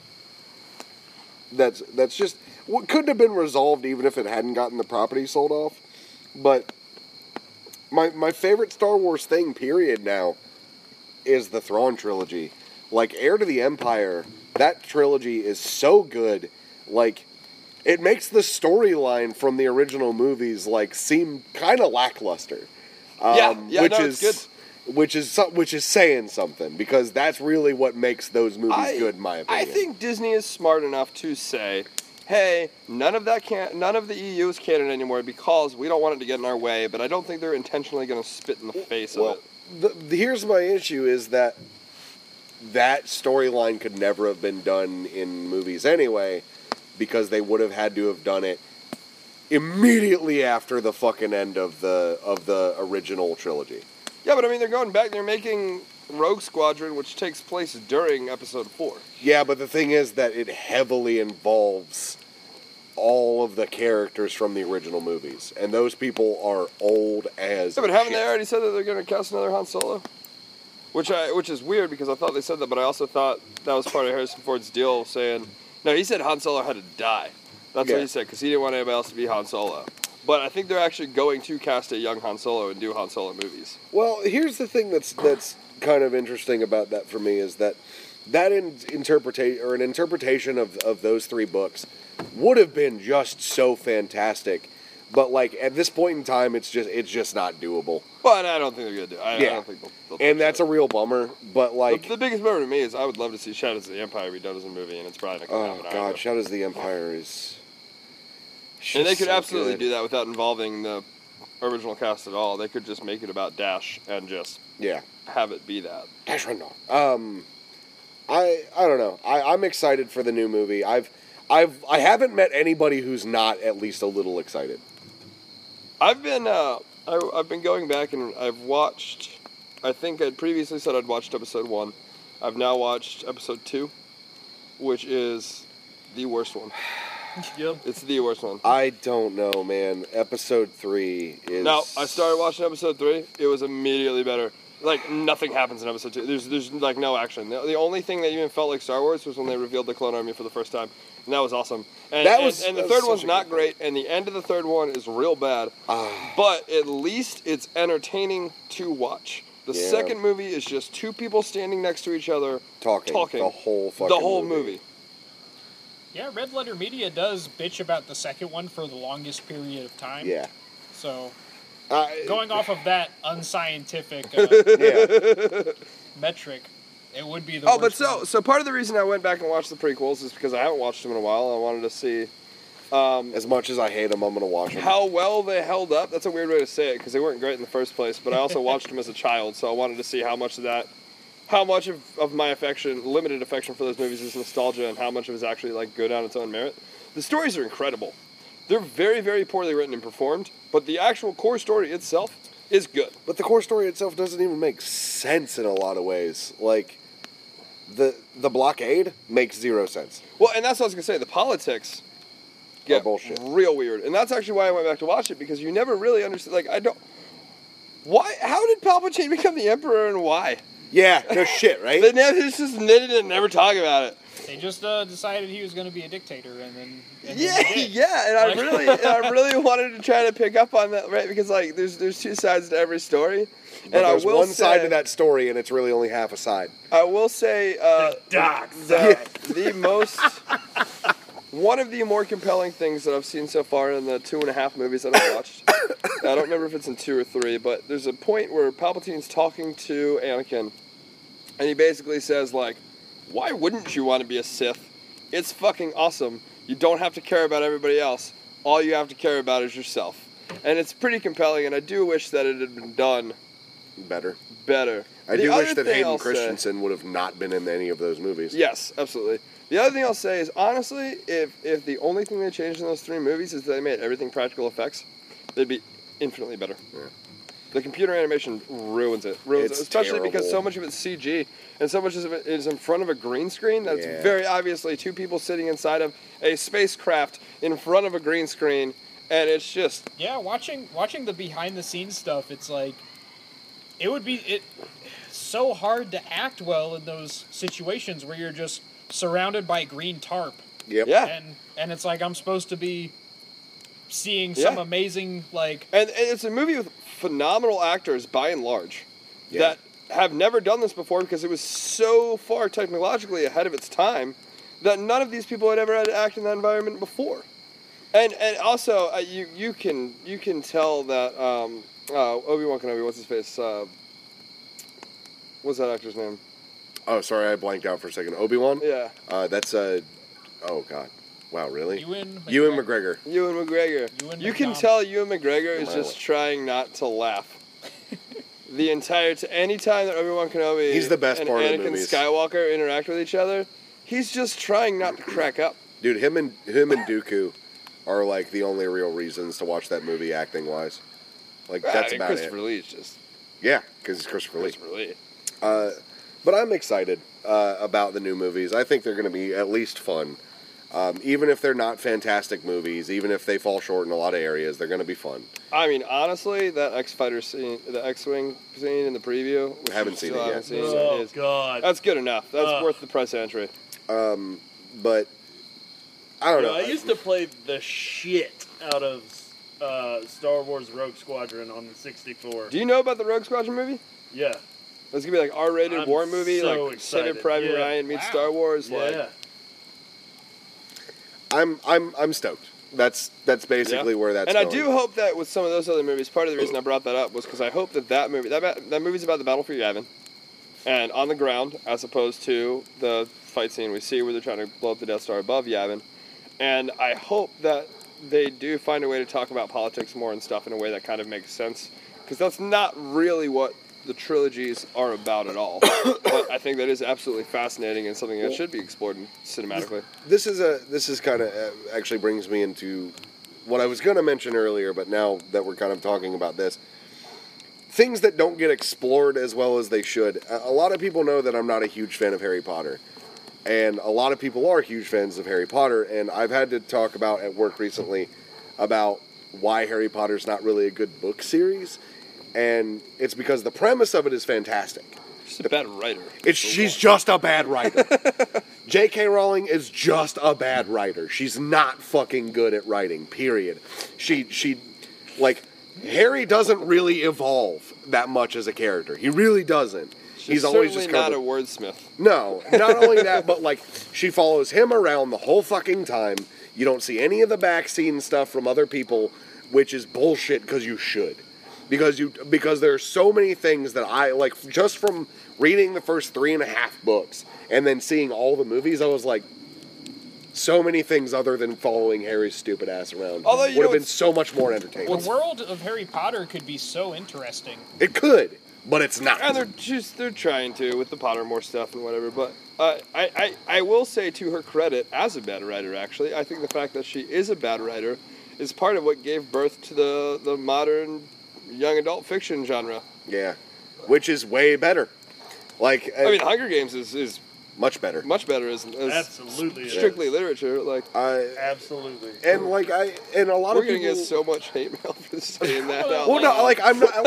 that's just what couldn't have been resolved even if it hadn't gotten the property sold off. But my favorite Star Wars thing, period, now is the Thrawn trilogy. Like Heir to the Empire, that trilogy is so good. Like, it makes the storyline from the original movies like seem kind of lackluster. Which is saying something, because that's really what makes those movies good, in my opinion. I think Disney is smart enough to say, "Hey, none of the EU is canon anymore because we don't want it to get in our way." But I don't think they're intentionally going to spit in the face of it. Here's my issue: is that storyline could never have been done in movies anyway, because they would have had to have done it immediately after the fucking end of the original trilogy. Yeah, but I mean, they're going back. They're making Rogue Squadron, which takes place during Episode 4. Yeah, but the thing is that it heavily involves all of the characters from the original movies, and those people are old as Yeah, but haven't shit. they already said that they're going to cast another Han Solo? Which is weird because I thought they said that, but I also thought that was part of Harrison Ford's deal, saying no. He said Han Solo had to die. That's Yeah. what he said because he didn't want anybody else to be Han Solo. But I think they're actually going to cast a young Han Solo and do Han Solo movies. Well, here's the thing that's kind of interesting about that for me is that interpretation of those three books would have been just so fantastic, but like at this point in time, it's just not doable. But I don't think they're going to do it. I don't think they'll And that's a real bummer. But like, the biggest bummer to me is I would love to see Shadows of the Empire redone as a movie, and it's probably not going to oh happen god, either. Shadows of the Empire is. And they could so absolutely good. do that without involving the original cast at all. They could just make it about Dash and just Yeah. have it be that. Dash Rendell. I don't know. I'm excited for the new movie. I've I haven't met anybody who's not at least a little excited. I've been going back and I've watched. I think I'd previously said I'd watched episode 1. I've now watched episode 2, which is the worst one. Yep. It's the worst one. I don't know, man. Episode 3 is... No, I started watching episode 3. It was immediately better. Like, nothing happens in episode 2. There's like, no action. The only thing that even felt like Star Wars was when they revealed the clone army for the first time. And that was awesome. And the third one's not great, and the end of the third one is real bad. But at least it's entertaining to watch. The second movie is just two people standing next to each other talking. The whole fucking movie. Yeah, Red Letter Media does bitch about the second one for the longest period of time. Yeah. So, going off of that unscientific metric, it would be the worst. But one. so part of the reason I went back and watched the prequels is because I haven't watched them in a while. I wanted to see as much as I hate them, I'm going to watch them. how well they held up. That's a weird way to say it because they weren't great in the first place. But I also watched them as a child, so I wanted to see how much of my limited affection for those movies is nostalgia, and how much of it is actually like good on its own merit. The stories are incredible. They're very, very poorly written and performed, but the actual core story itself is good. But the core story itself doesn't even make sense in a lot of ways. Like, the blockade makes 0 sense. Well, and that's what I was going to say. The politics get bullshit. real weird. And that's actually why I went back to watch it, because you never really understand. Like, how did Palpatine become the Emperor and why? Yeah, no shit, right? They just knitted it and never talk about it. They just decided he was going to be a dictator, and then Yeah, they did. yeah, and I really wanted to try to pick up on that, right? Because like, there's two sides to every story, But and there's I will one say, side to that story, and it's really only half a side. I will say, Dark the most one of the more compelling things that I've seen so far in the 2.5 movies that I've watched. I don't remember if it's in 2 or 3, but there's a point where Palpatine's talking to Anakin, and he basically says like, why wouldn't you want to be a Sith? It's fucking awesome. You don't have to care about everybody else. All you have to care about is yourself. And it's pretty compelling, and I do wish that it had been done Better. better. I The do other wish that thing Hayden I'll say- Christensen would have not been in any of those movies. Yes, absolutely. The other thing I'll say is, honestly, if the only thing they changed in those 3 movies is that they made everything practical effects, they'd be infinitely better. Yeah. The computer animation ruins it. It's especially because terrible. so much of it's CG, and so much of it is in front of a green screen. That's Yeah. very obviously 2 people sitting inside of a spacecraft in front of a green screen, and it's just... Yeah, watching the behind the scenes stuff, it's like it's so hard to act well in those situations where you're just surrounded by green tarp, Yep. Yeah. and it's like I'm supposed to be seeing some Yeah. amazing like And it's a movie with phenomenal actors, by and large, Yeah. that have never done this before because it was so far technologically ahead of its time that none of these people had ever had to act in that environment before. And also, you can tell that Obi-Wan Kenobi, what's his face? What's that actor's name? Oh, sorry, I blanked out for a second. Obi-Wan? Yeah, That's oh, God. Wow, really? Ewan McGregor. Ewan McGregor. Ewan You can McDonald. tell Ewan McGregor is Wow. just trying not to laugh. The entire any time that Obi-Wan Kenobi He's the best and part of the Anakin movies. Skywalker interact with each other, he's just trying not to crack up. Dude, him and Dooku are like the only real reasons to watch that movie acting-wise. Like, that's about Christopher it. Lee's just Yeah, because it's Christopher Lee. Christopher Lee. But I'm excited about the new movies. I think they're going to be at least fun. Even if they're not fantastic movies, even if they fall short in a lot of areas, they're going to be fun. I mean, honestly, that X-Fighter scene, the X-Wing scene in the preview, which Haven't you seen still it yet. haven't seen, Oh, is- God. that's good enough. That's worth the price of entry. But I don't know. I used to play the shit out of Star Wars Rogue Squadron on the 64. Do you know about the Rogue Squadron movie? Yeah. It's gonna be like R-rated I'm war movie, so like Saving excited. Private Yeah. Ryan meets Wow. Star Wars. Yeah. Like, I'm stoked. That's basically where that's and going. I do hope that with some of those other movies, part of the reason I brought that up was because I hope that movie, that movie's about the battle for Yavin, and on the ground, as opposed to the fight scene we see where they're trying to blow up the Death Star above Yavin. And I hope that they do find a way to talk about politics more and stuff in a way that kind of makes sense, because that's not really what the trilogies are about at all. But I think that is absolutely fascinating and something that should be explored cinematically. This is kind of actually brings me into what I was going to mention earlier, but now that we're kind of talking about this, things that don't get explored as well as they should. A lot of people know that I'm not a huge fan of Harry Potter, and a lot of people are huge fans of Harry Potter, and I've had to talk about at work recently about why Harry Potter's not really a good book series, and it's because the premise of it is fantastic. She's a bad writer. She's just a bad writer. J.K. Rowling is just a bad writer. She's not fucking good at writing, period. She Harry doesn't really evolve that much as a character. He really doesn't. She's always certainly just not kind a of wordsmith. No, not only that, but she follows him around the whole fucking time. You don't see any of the backseat stuff from other people, which is bullshit because you should. Because there are so many things that I like just from reading the first 3.5 books and then seeing all the movies. I was like, so many things other than following Harry's stupid ass around Although, would have been so much more entertaining. The world of Harry Potter could be so interesting. It could, but it's not. And they're trying to with the Pottermore stuff and whatever. But I will say to her credit as a bad writer, actually, I think the fact that she is a bad writer is part of what gave birth to the modern young adult fiction genre. Yeah, which is way better. I mean, Hunger Games is much better. much better as Absolutely, strictly literature. Absolutely. And a lot we're of gonna people get so much hate mail for saying that. out Well, no, loud. I'm not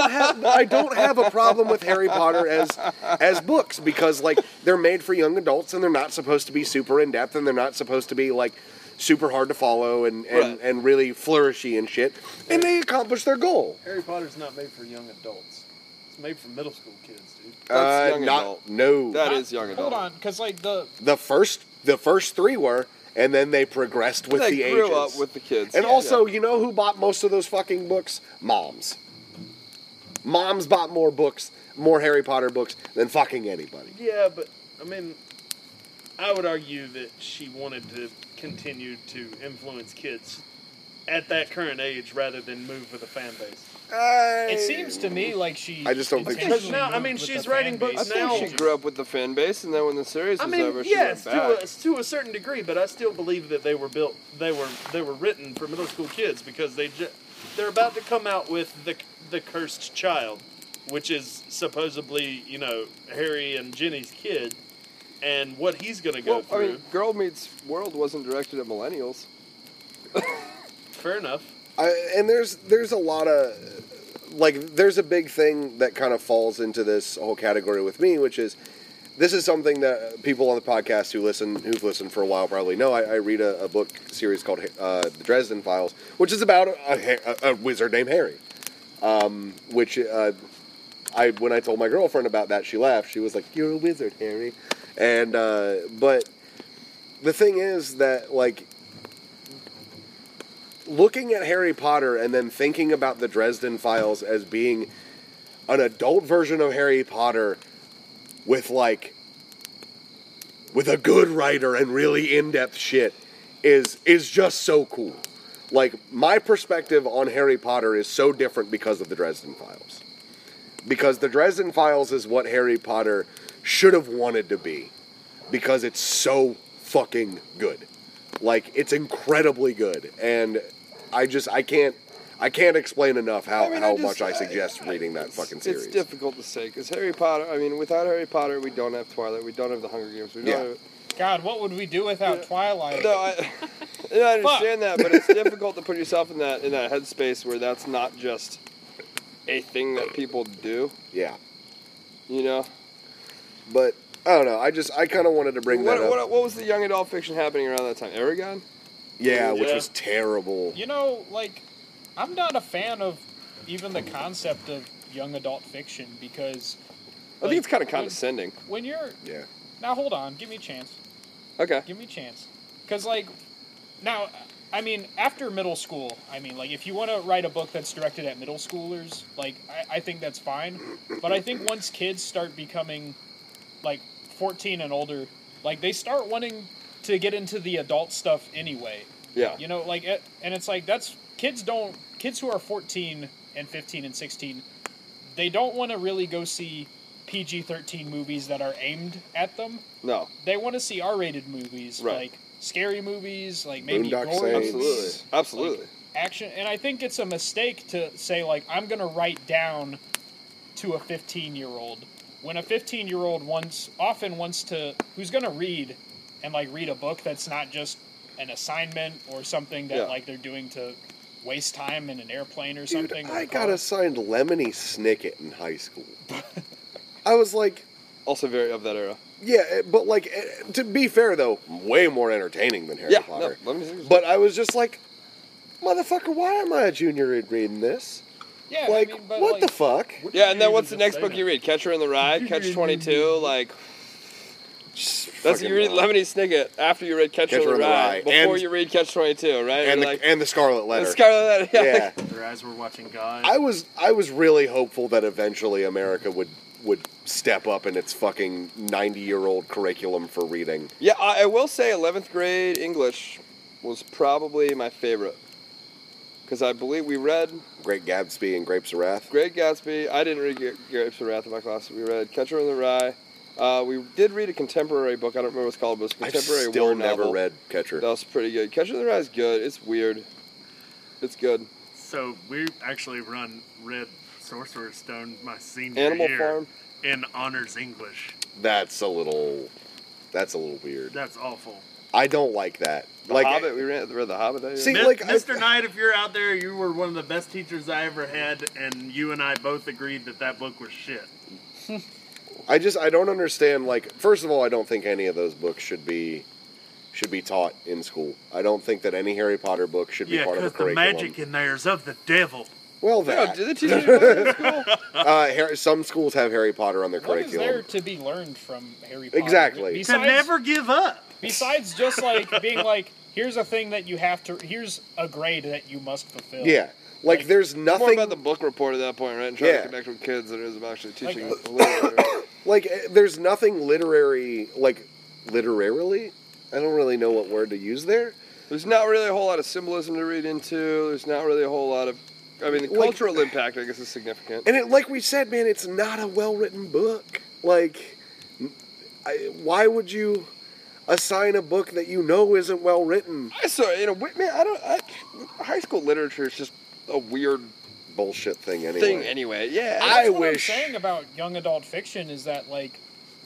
I don't have a problem with Harry Potter as books because they're made for young adults and they're not supposed to be super in depth and they're not supposed to be super hard to follow and really flourishy and shit. And they accomplish their goal. Harry Potter's not made for young adults. It's made for middle school kids, dude. That's young adult. No. That is young adult. Hold on, because The first 3 were, and then they progressed with They the grew ages. up with the kids. And also, you know who bought most of those fucking books? Moms. Moms bought more Harry Potter books than fucking anybody. Yeah, but I mean, I would argue that she wanted to continue to influence kids at that current age rather than move with a fan base. it seems to me like she. I just don't think intentionally Because now, I moved mean, with she's the writing fan books base. I now. think she grew up with the fan base, and then when the series I was mean, over, she yes, went back. to a certain degree, but I still believe that they were built. They were written for middle school kids because they're about to come out with the Cursed Child, which is supposedly Harry and Ginny's kid, and what he's gonna go Well, through. I mean, Girl Meets World wasn't directed at millennials. Fair enough. And there's a lot of there's a big thing that kind of falls into this whole category with me, which is this is something that people on the podcast who've listened for a while probably know. I read a book series called The Dresden Files, which is about a wizard named Harry. Which when I told my girlfriend about that, she laughed. She was like, "You're a wizard, Harry." And but the thing is that looking at Harry Potter and then thinking about the Dresden Files as being an adult version of Harry Potter with a good writer and really in-depth shit is just so cool. My perspective on Harry Potter is so different because of the Dresden Files. Because the Dresden Files is what Harry Potter should have wanted to be. Because it's so fucking good. It's incredibly good. And I can't explain enough how much I suggest reading that fucking series. It's difficult to say, because Harry Potter, I mean, without Harry Potter, we don't have Twilight, we don't have the Hunger Games, we don't have... God, what would we do without Twilight? No, I understand that, but it's difficult to put yourself in that headspace where that's not just a thing that people do. Yeah. You know? But, I don't know, I kind of wanted to bring that up. What was the young adult fiction happening around that time? Eragon? Yeah, which was terrible. I'm not a fan of even the concept of young adult fiction because... I think it's kind of condescending. When you're... Yeah. Now, hold on. Give me a chance. Okay. Give me a chance. Because, now, I mean, after middle school, if you want to write a book that's directed at middle schoolers, I think that's fine. But I think once kids start becoming, 14 and older, they start wanting to get into the adult stuff anyway. Yeah. And it's that's, kids who are 14 and 15 and 16, they don't want to really go see PG-13 movies that are aimed at them. No. They want to see R-rated movies, Right. like scary movies, like maybe Boondock gory Saints. movies, Absolutely. like action. And I think it's a mistake to say, like, I'm going to write down to a 15-year-old when a 15-year-old often wants to, who's going to read and, like, read a book that's not just an assignment or something that, Yeah. like, they're doing to waste time in an airplane or Dude, something. or I a got car. assigned Lemony Snicket in high school. I was like, Also very of that era. yeah, but like, to be fair though, way more entertaining than Harry Yeah. Potter. No, let me see. But I was just like, motherfucker, why am I a junior reading this? Yeah, Like, I mean, but, what like, the fuck? Yeah, and then You what's the just next say book that. you read? Catcher in the Rye, Catch 22, like Just that's fucking you read wrong. Lemony Snicket after you read Catcher in the Rye, before and- you read Catch 22, right? and You're the Scarlet Letter. Scarlet Letter, Yeah, Their eyes were watching God. I was really hopeful that eventually America would step up in its fucking 90-year-old curriculum for reading. Yeah, I will say 11th grade English was probably my favorite. Because I believe we read Great Gatsby and Grapes of Wrath. Great Gatsby. I didn't read Grapes of Wrath in my class. We read Catcher in the Rye. We did read a contemporary book. I don't remember what it's called, but it's a I've contemporary still war never novel. read Catcher. That was pretty good. Catcher in the Rye is good. It's weird. It's good. So we actually read Sorcerer's Stone my senior Animal year Farm. in honors English. That's a little weird. That's awful. I don't like that. The like, Hobbit. We read The Hobbit that year. See, Mi- like, Mr. Knight, if you're out there, you were one of the best teachers I ever had, and you and I both agreed that book was shit. I don't understand. Like, first of all, I don't think any of those books should be taught in school. I don't think that any Harry Potter book should be Yeah, part of a because the curriculum. magic in there is of the devil. Well, No, that. do they teach you about in school? Some schools have Harry Potter on their what is there curriculum. to be learned from Harry Potter? Exactly. To To Besides, never give up. besides just like being like, here's a thing that you have to, here's a grade that you must fulfill. Yeah, like there's More nothing. about the book report at that point, right? And trying Yeah. to connect with kids than it is about actually teaching Like, literature. Like, there's nothing literary. Like, literarily, I don't really know what word to use there. There's not really a whole lot of symbolism to read into. There's not really a whole lot of... I mean, the Like- cultural impact, I guess, is significant. And it, like we said, man, it's not a well-written book. Like, why would you assign a book that you know isn't well written? High school literature is just a weird Bullshit thing anyway. thing anyway. Yeah. I That's what wish- I'm saying about young adult fiction is that, like,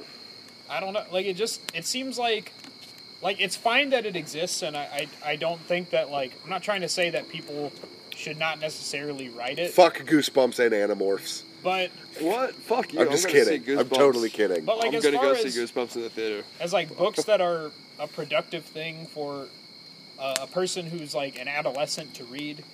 I don't know, like, it seems like it's fine that it exists, and I don't think that, like, I'm not trying to say that people should not necessarily write it, Fuck Goosebumps and Animorphs. but What? Fuck you. I'm just gonna kidding. see I'm Goosebumps. totally kidding. But, like, I'm as gonna far go as, see Goosebumps in the theater. as, like, books that are a productive thing for a person who's, like, an adolescent to read,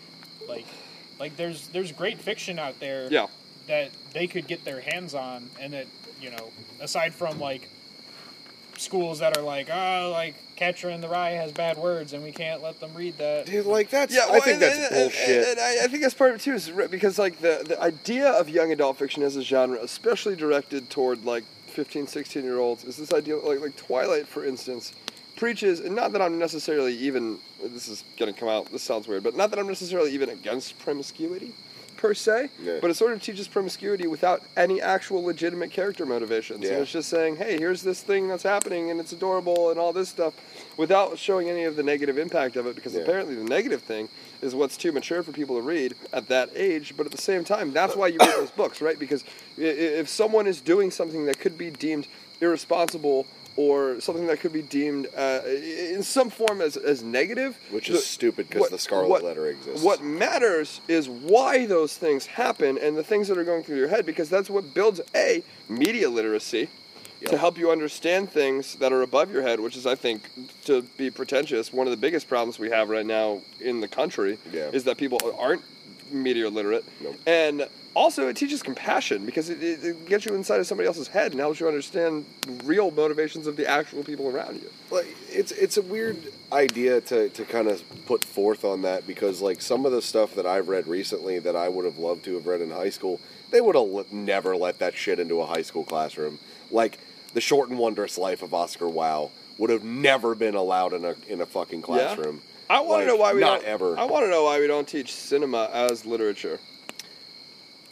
like there's great fiction out there Yeah. that they could get their hands on, and that, you know, aside from, like, schools that are like, oh, like, Catcher in the Rye has bad words and we can't let them read that. Dude, like that's. Yeah, I think that's bullshit. And I think that's part of it too, is because like the idea of young adult fiction as a genre, especially directed toward like 15, 16-year-olds, is this idea like Twilight, for instance, preaches, and not that I'm necessarily even, this is gonna come out, this sounds weird, but not that I'm necessarily even against promiscuity per se, Yeah. but it sort of teaches promiscuity without any actual legitimate character motivations. Yeah. And it's just saying, hey, here's this thing that's happening and it's adorable and all this stuff, without showing any of the negative impact of it, because Yeah. apparently the negative thing is what's too mature for people to read at that age. But at the same time, that's why you read those books, right? Because if someone is doing something that could be deemed irresponsible or something that could be deemed in some form as negative, Which is stupid because the Scarlet Letter exists. What matters is why those things happen and the things that are going through your head, because that's what builds media literacy. Yep. To help you understand things that are above your head, which is, I think, to be pretentious, one of the biggest problems we have right now in the country is that people aren't media literate. Nope. And also, it teaches compassion because it gets you inside of somebody else's head and helps you understand real motivations of the actual people around you. Like it's a weird idea to kind of put forth on that, because like some of the stuff that I've read recently that I would have loved to have read in high school, they would have never let that shit into a high school classroom. Like The Short and Wondrous Life of Oscar Wilde would have never been allowed in a fucking classroom. I want to Like, know why we not don't. ever. I want to know why we don't teach cinema as literature.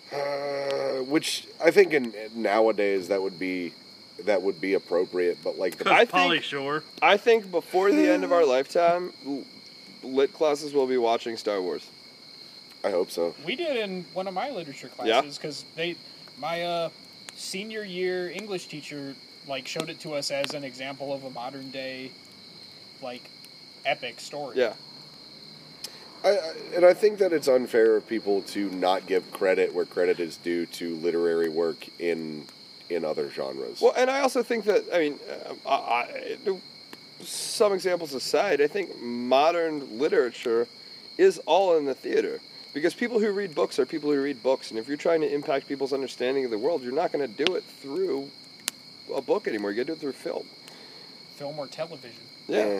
Which I think nowadays that would be appropriate, but like I think- Polly Shore. I think before the end of our lifetime, lit classes will be watching Star Wars. I hope so. We did in one of my literature Yeah? classes because my senior year English teacher like showed it to us as an example of a modern day like epic story. Yeah. And I think that it's unfair of people to not give credit where credit is due to literary work in other genres. Well, and I also think that, I mean, some examples aside, I think modern literature is all in the theater. Because people who read books are people who read books, and if you're trying to impact people's understanding of the world, you're not going to do it through a book anymore. You got to do it through film. Film or television. Yeah.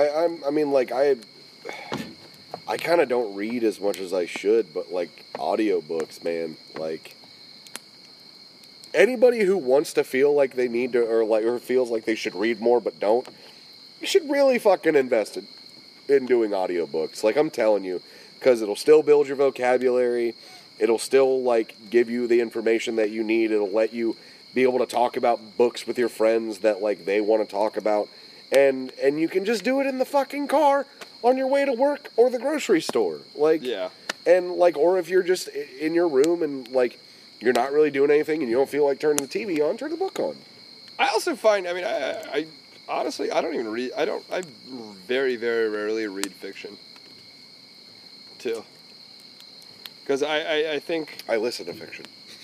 I kind of don't read as much as I should, but like audiobooks, man, like anybody who wants to feel like they need to or feels like they should read more but don't, you should really fucking invest in doing audiobooks. Like I'm telling you, because it'll still build your vocabulary, it'll still like give you the information that you need, it'll let you be able to talk about books with your friends that like they want to talk about, and you can just do it in the fucking car on your way to work or the grocery store. Like, Yeah. and like, or if you're just in your room and like you're not really doing anything and you don't feel like turning the TV on, turn the book on. I also find, I mean, I honestly, I don't even read, I very, very rarely read fiction, too. Because I think, I listen to fiction.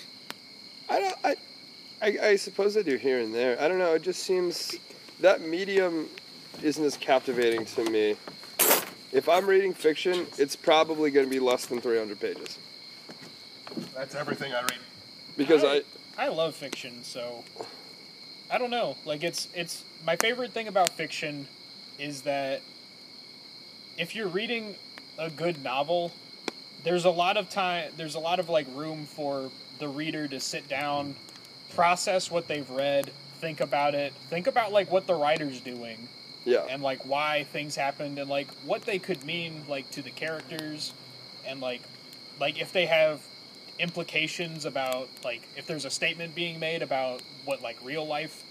I suppose I do here and there. I don't know, it just seems, that medium isn't as captivating to me. If I'm reading fiction, it's probably going to be less than 300 pages. That's everything I read. Because I love fiction, so I don't know. Like it's my favorite thing about fiction is that if you're reading a good novel, there's a lot of like room for the reader to sit down, process what they've read, think about it, think about like what the writer's doing. Yeah. And like why things happened and like what they could mean like to the characters and like if they have implications about like if there's a statement being made about what like real life,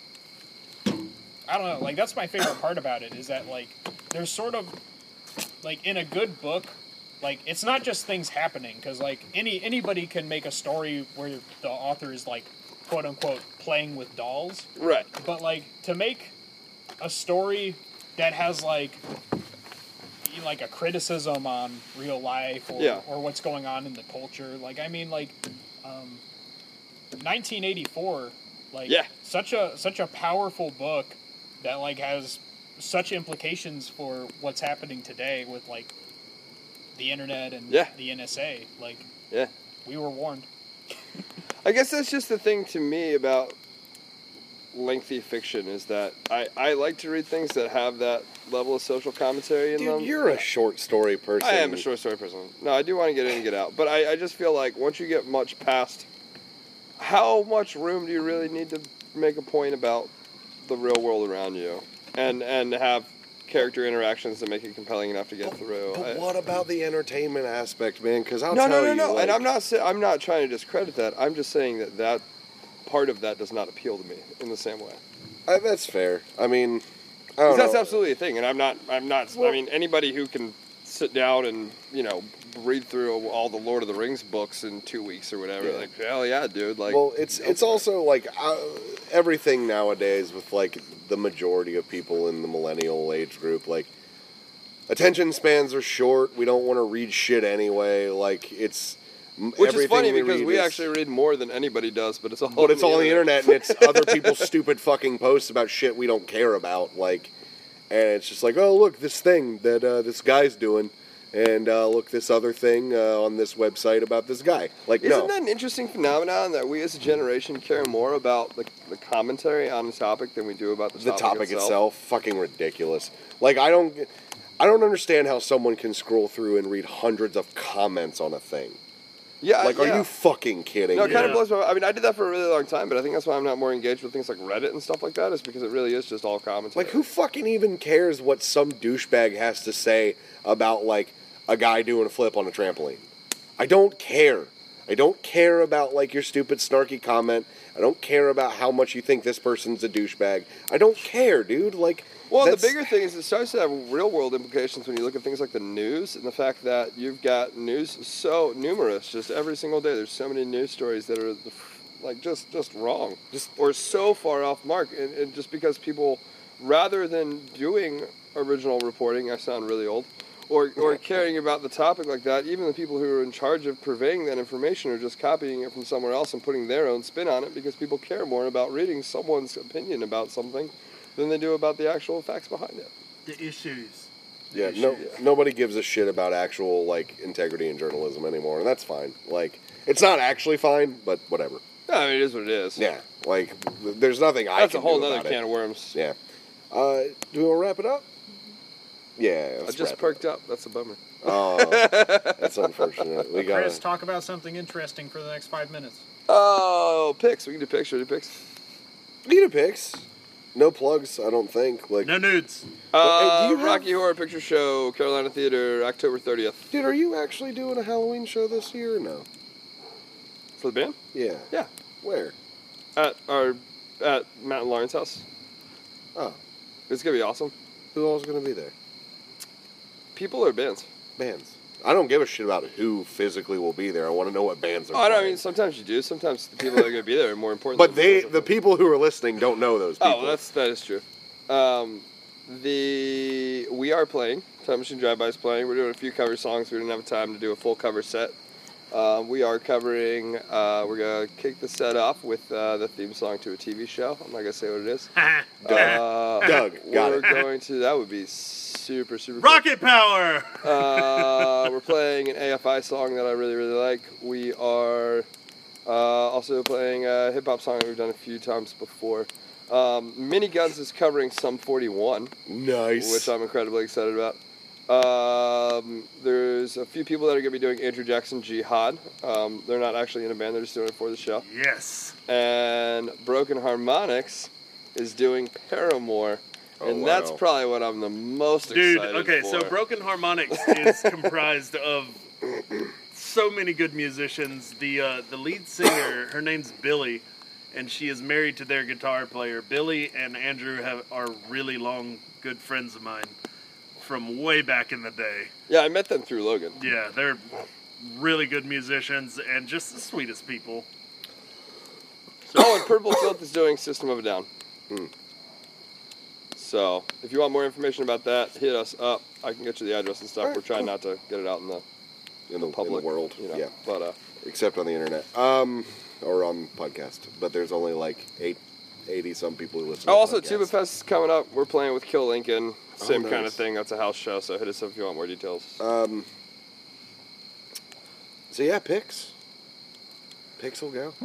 I don't know, like that's my favorite part about it is that like there's sort of like in a good book, like it's not just things happening because like anybody can make a story where the author is like quote unquote playing with dolls, Right. but like to make a story that has like a criticism on real life or what's going on in the culture. Like I mean, like 1984, like such a powerful book that like has such implications for what's happening today with like the internet and the NSA. Like we were warned. I guess that's just the thing to me about lengthy fiction is that I like to read things that have that level of social commentary in them. Dude, you're a short story person. I am a short story person. No, I do want to get in and get out. But I just feel like once you get much past, how much room do you really need to make a point about the real world around you and have character interactions that make it compelling enough to get through? But what about the entertainment aspect, man? Because No. like, And I'm not trying to discredit that. I'm just saying that part of that does not appeal to me in the same way. That's fair. I mean, I don't know. That's absolutely a thing, and I'm not. Well, I mean, anybody who can sit down and read through all the Lord of the Rings books in 2 weeks or whatever, like hell yeah, dude. Like, well, it's also like everything nowadays with like the majority of people in the millennial age group, like attention spans are short. We don't want to read shit anyway. Like it's. Which is funny because read we actually read more than anybody does, but it's all on the internet and it's other people's stupid fucking posts about shit we don't care about, like, and it's just like, oh look, this thing that this guy's doing, and look this other thing on this website about this guy. Like, Isn't that an interesting phenomenon that we as a generation care more about the commentary on the topic than we do about the topic itself? Fucking ridiculous. Like, I don't understand how someone can scroll through and read hundreds of comments on a thing. Yeah, like, are you fucking kidding No, me? it kind of blows my mind. I mean, I did that for a really long time, but I think that's why I'm not more engaged with things like Reddit and stuff like that, is because it really is just all commentary. Like, who fucking even cares what some douchebag has to say about, like, a guy doing a flip on a trampoline? I don't care. I don't care about like your stupid snarky comment. I don't care about how much you think this person's a douchebag. I don't care, dude. Like, Well, the that's- bigger thing is it starts to have real world implications when you look at things like the news and the fact that you've got news so numerous just every single day. There's so many news stories that are like just wrong, or so far off mark, and just because people, rather than doing original reporting, I sound really old, or caring about the topic like that, even the people who are in charge of purveying that information are just copying it from somewhere else and putting their own spin on it because people care more about reading someone's opinion about something than they do about the actual facts behind it. The issues. Yeah, nobody gives a shit about actual like integrity in journalism anymore, and that's fine. Like, it's not actually fine, but whatever. No, I mean, it is what it is. Yeah, like there's nothing I That's can a whole do other about can it. of worms. Yeah. Do we want to wrap it up? Yeah. I let's just wrap it perked up. That's a bummer. Oh, that's unfortunate. We got Chris, talk about something interesting for the next 5 minutes. Oh, picks. We can do picks. Do picks. We can do picks. No plugs, I don't think. Like, No nudes. Hey, do you have- Rocky Horror Picture Show, Carolina Theater, October 30th. dude, are you actually doing a Halloween show this year or no? For the band? Yeah. Yeah. Where? At Matt and Lauren's house. Oh, It's gonna be awesome. who all's gonna be there? People or bands? Bands. I don't give a shit about who physically will be there. I want to know what bands are. Oh, I playing. mean, sometimes you do. Sometimes the people that are gonna be there are more important. But than the people who are listening don't know those people. Oh, that is true. We are playing. Time Machine Drive-By is playing. We're doing a few cover songs. We didn't have time to do a full cover set. We are covering. We're gonna kick the set off with the theme song to a TV show. I'm not gonna say what it is. Doug, got we're it. going to. That would be super cool. Rocket power! We're playing an AFI song that I really like. We are also playing a hip hop song that we've done a few times before. Miniguns is covering Sum 41, Nice. which I'm incredibly excited about. There's a few people that are going to be doing Andrew Jackson Jihad. They're not actually in a band, they're just doing it for the show. Yes. And Broken Harmonics is doing Paramore. Oh, And wow. that's probably what I'm the most Dude, excited okay, for. so Broken Harmonics is comprised of so many good musicians. The lead singer, her name's Billy, and she is married to their guitar player. Billy and Andrew are really long good friends of mine from way back in the day. Yeah, I met them through Logan. Yeah, they're really good musicians and just the sweetest people. Oh, and Purple Filth is doing System of a Down. So, if you want more information about that, hit us up. I can get you the address and stuff. Alright, We're trying cool. not to get it out in the in public the world. you know. Yeah, But except on the internet, or on podcast. But there's only like 80 some people who listen. oh, to also podcasts. Tuba Fest is coming up. We're playing with Kill Lincoln. Same kind of nice. thing. That's a house show. So hit us up if you want more details. So yeah, picks. Picks will go.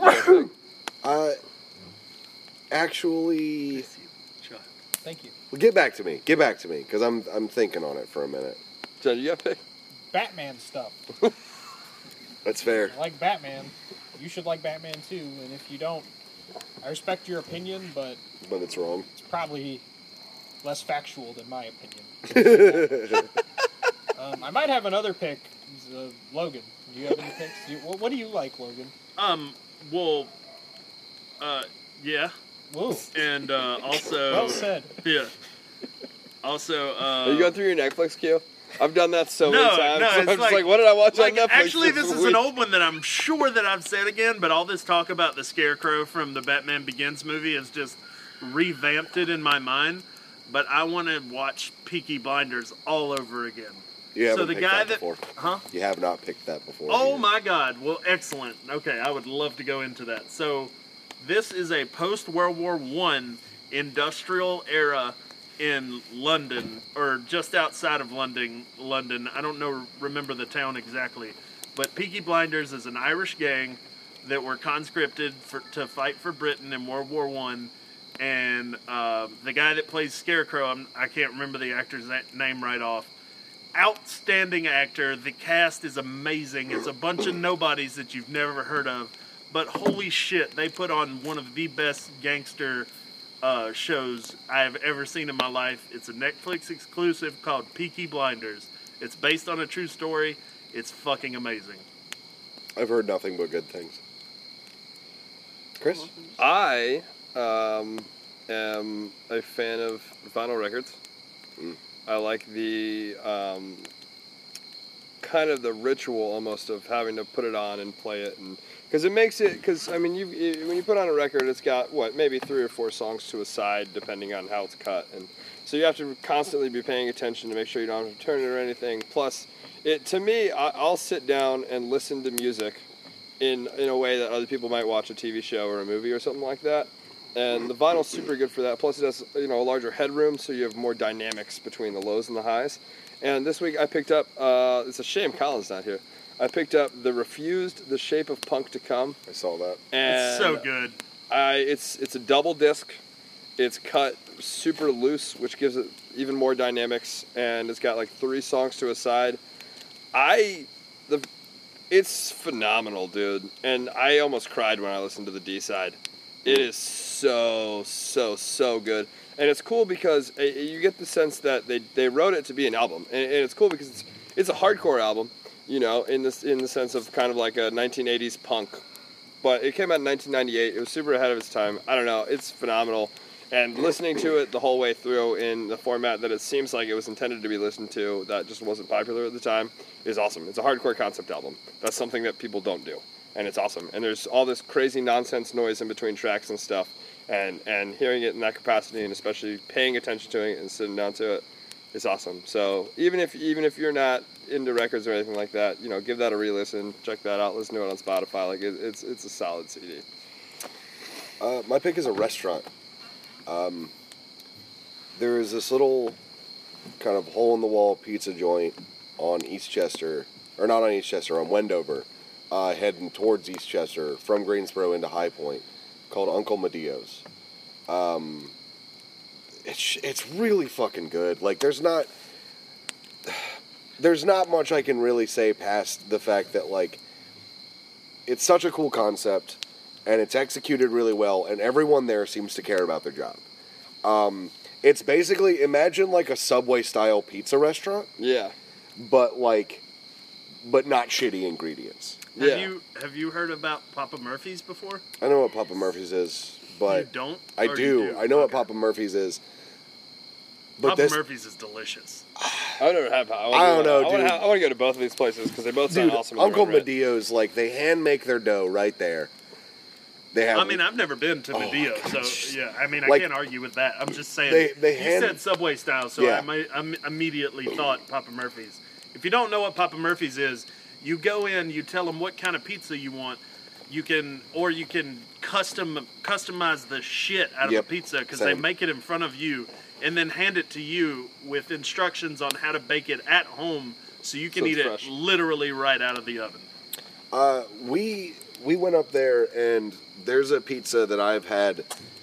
Actually, Thank you. well, get back to me. Get back to me, because I'm thinking on it for a minute. John, you got a pick? Batman stuff. That's fair. I like Batman. You should like Batman too, and if you don't, I respect your opinion, but But it's wrong. it's probably less factual than my opinion. I might have another pick. Logan. Do you have any picks? What do you like, Logan? Well, yeah, Whoa. and also, Well said. yeah. Also, Are you going through your Netflix queue? I've done that so many No, times. no, I'm it's just like- like, what did I watch like, on Netflix? actually, this is week? an old one that I'm sure that I've said again, but all this talk about the Scarecrow from the Batman Begins movie has just revamped it in my mind. But I want to watch Peaky Blinders all over again. You haven't the picked guy that that- before. Huh? You have not picked that before. Oh either. my God! Well, excellent. Okay, I would love to go into that. So, this is a post-World War I industrial era in London, or just outside of London. I don't remember the town exactly, but Peaky Blinders is an Irish gang that were conscripted to fight for Britain in World War I. And the guy that plays Scarecrow, I can't remember the actor's name right off. Outstanding actor. The cast is amazing. It's a bunch of nobodies that you've never heard of. But holy shit, they put on one of the best gangster shows I have ever seen in my life. It's a Netflix exclusive called Peaky Blinders. It's based on a true story. It's fucking amazing. I've heard nothing but good things. Chris? I am a fan of vinyl records. I like the kind of the ritual almost of having to put it on and play it, and because it makes it. Because I mean, when you put on a record, it's got maybe 3 or 4 songs to a side, depending on how it's cut, and so you have to constantly be paying attention to make sure you don't have to turn it or anything. Plus, to me, I'll sit down and listen to music in a way that other people might watch a TV show or a movie or something like that. And the vinyl's super good for that. Plus, it has a larger headroom, so you have more dynamics between the lows and the highs. And this week I picked up. It's a shame Colin's not here. I picked up The Refused: The Shape of Punk to Come. I saw that. And It's so good. it's a double disc. It's cut super loose, which gives it even more dynamics. And it's got like 3 songs to a side. It's phenomenal, dude. And I almost cried when I listened to the D side. It is so good. And it's cool because you get the sense that they wrote it to be an album. And it's cool because it's a hardcore album, in the sense of kind of like a 1980s punk. But it came out in 1998. It was super ahead of its time. I don't know. It's phenomenal. And listening to it the whole way through in the format that it seems like it was intended to be listened to, that just wasn't popular at the time, is awesome. It's a hardcore concept album. That's something that people don't do. And it's awesome. And there's all this crazy nonsense noise in between tracks and stuff. And hearing it in that capacity, and especially paying attention to it and sitting down to it, is awesome. So even if you're not into records or anything like that, give that a re-listen. Check that out. Listen to it on Spotify. Like it's a solid CD. My pick is a restaurant. There is this little kind of hole-in-the-wall pizza joint on Eastchester, or not on Eastchester, on Wendover, heading towards Eastchester from Greensboro into High Point, called Uncle Medio's. It's really fucking good. Like, there's not much I can really say past the fact that, like, it's such a cool concept, and it's executed really well, and everyone there seems to care about their job. It's basically, imagine like a Subway-style pizza restaurant. Yeah. But not shitty ingredients. Have you heard about Papa Murphy's before? I know what Papa Murphy's is, but... You don't? I Or do. you do? I know what Okay. Papa Murphy's is. But Papa this... Murphy's is delicious. I've never had. I don't know, dude. I want to go to both of these places because they both sound Dude, awesome. in their Uncle own right. Medio's, like, they hand make their dough right there. They have... I mean, I've never been to Oh, Medio, God. so yeah. I mean, I Like, can't argue with that. I'm just saying. they you hand- said Subway style, so Yeah. I immediately thought Papa Murphy's. If you don't know what Papa Murphy's is, you go in, you tell them what kind of pizza you want. You can customize the shit out of Yep, the pizza because they same. make it in front of you and then hand it to you with instructions on how to bake it at home, so you can So eat it's it fresh. literally right out of the oven. We went up there, and there's a pizza that I've had.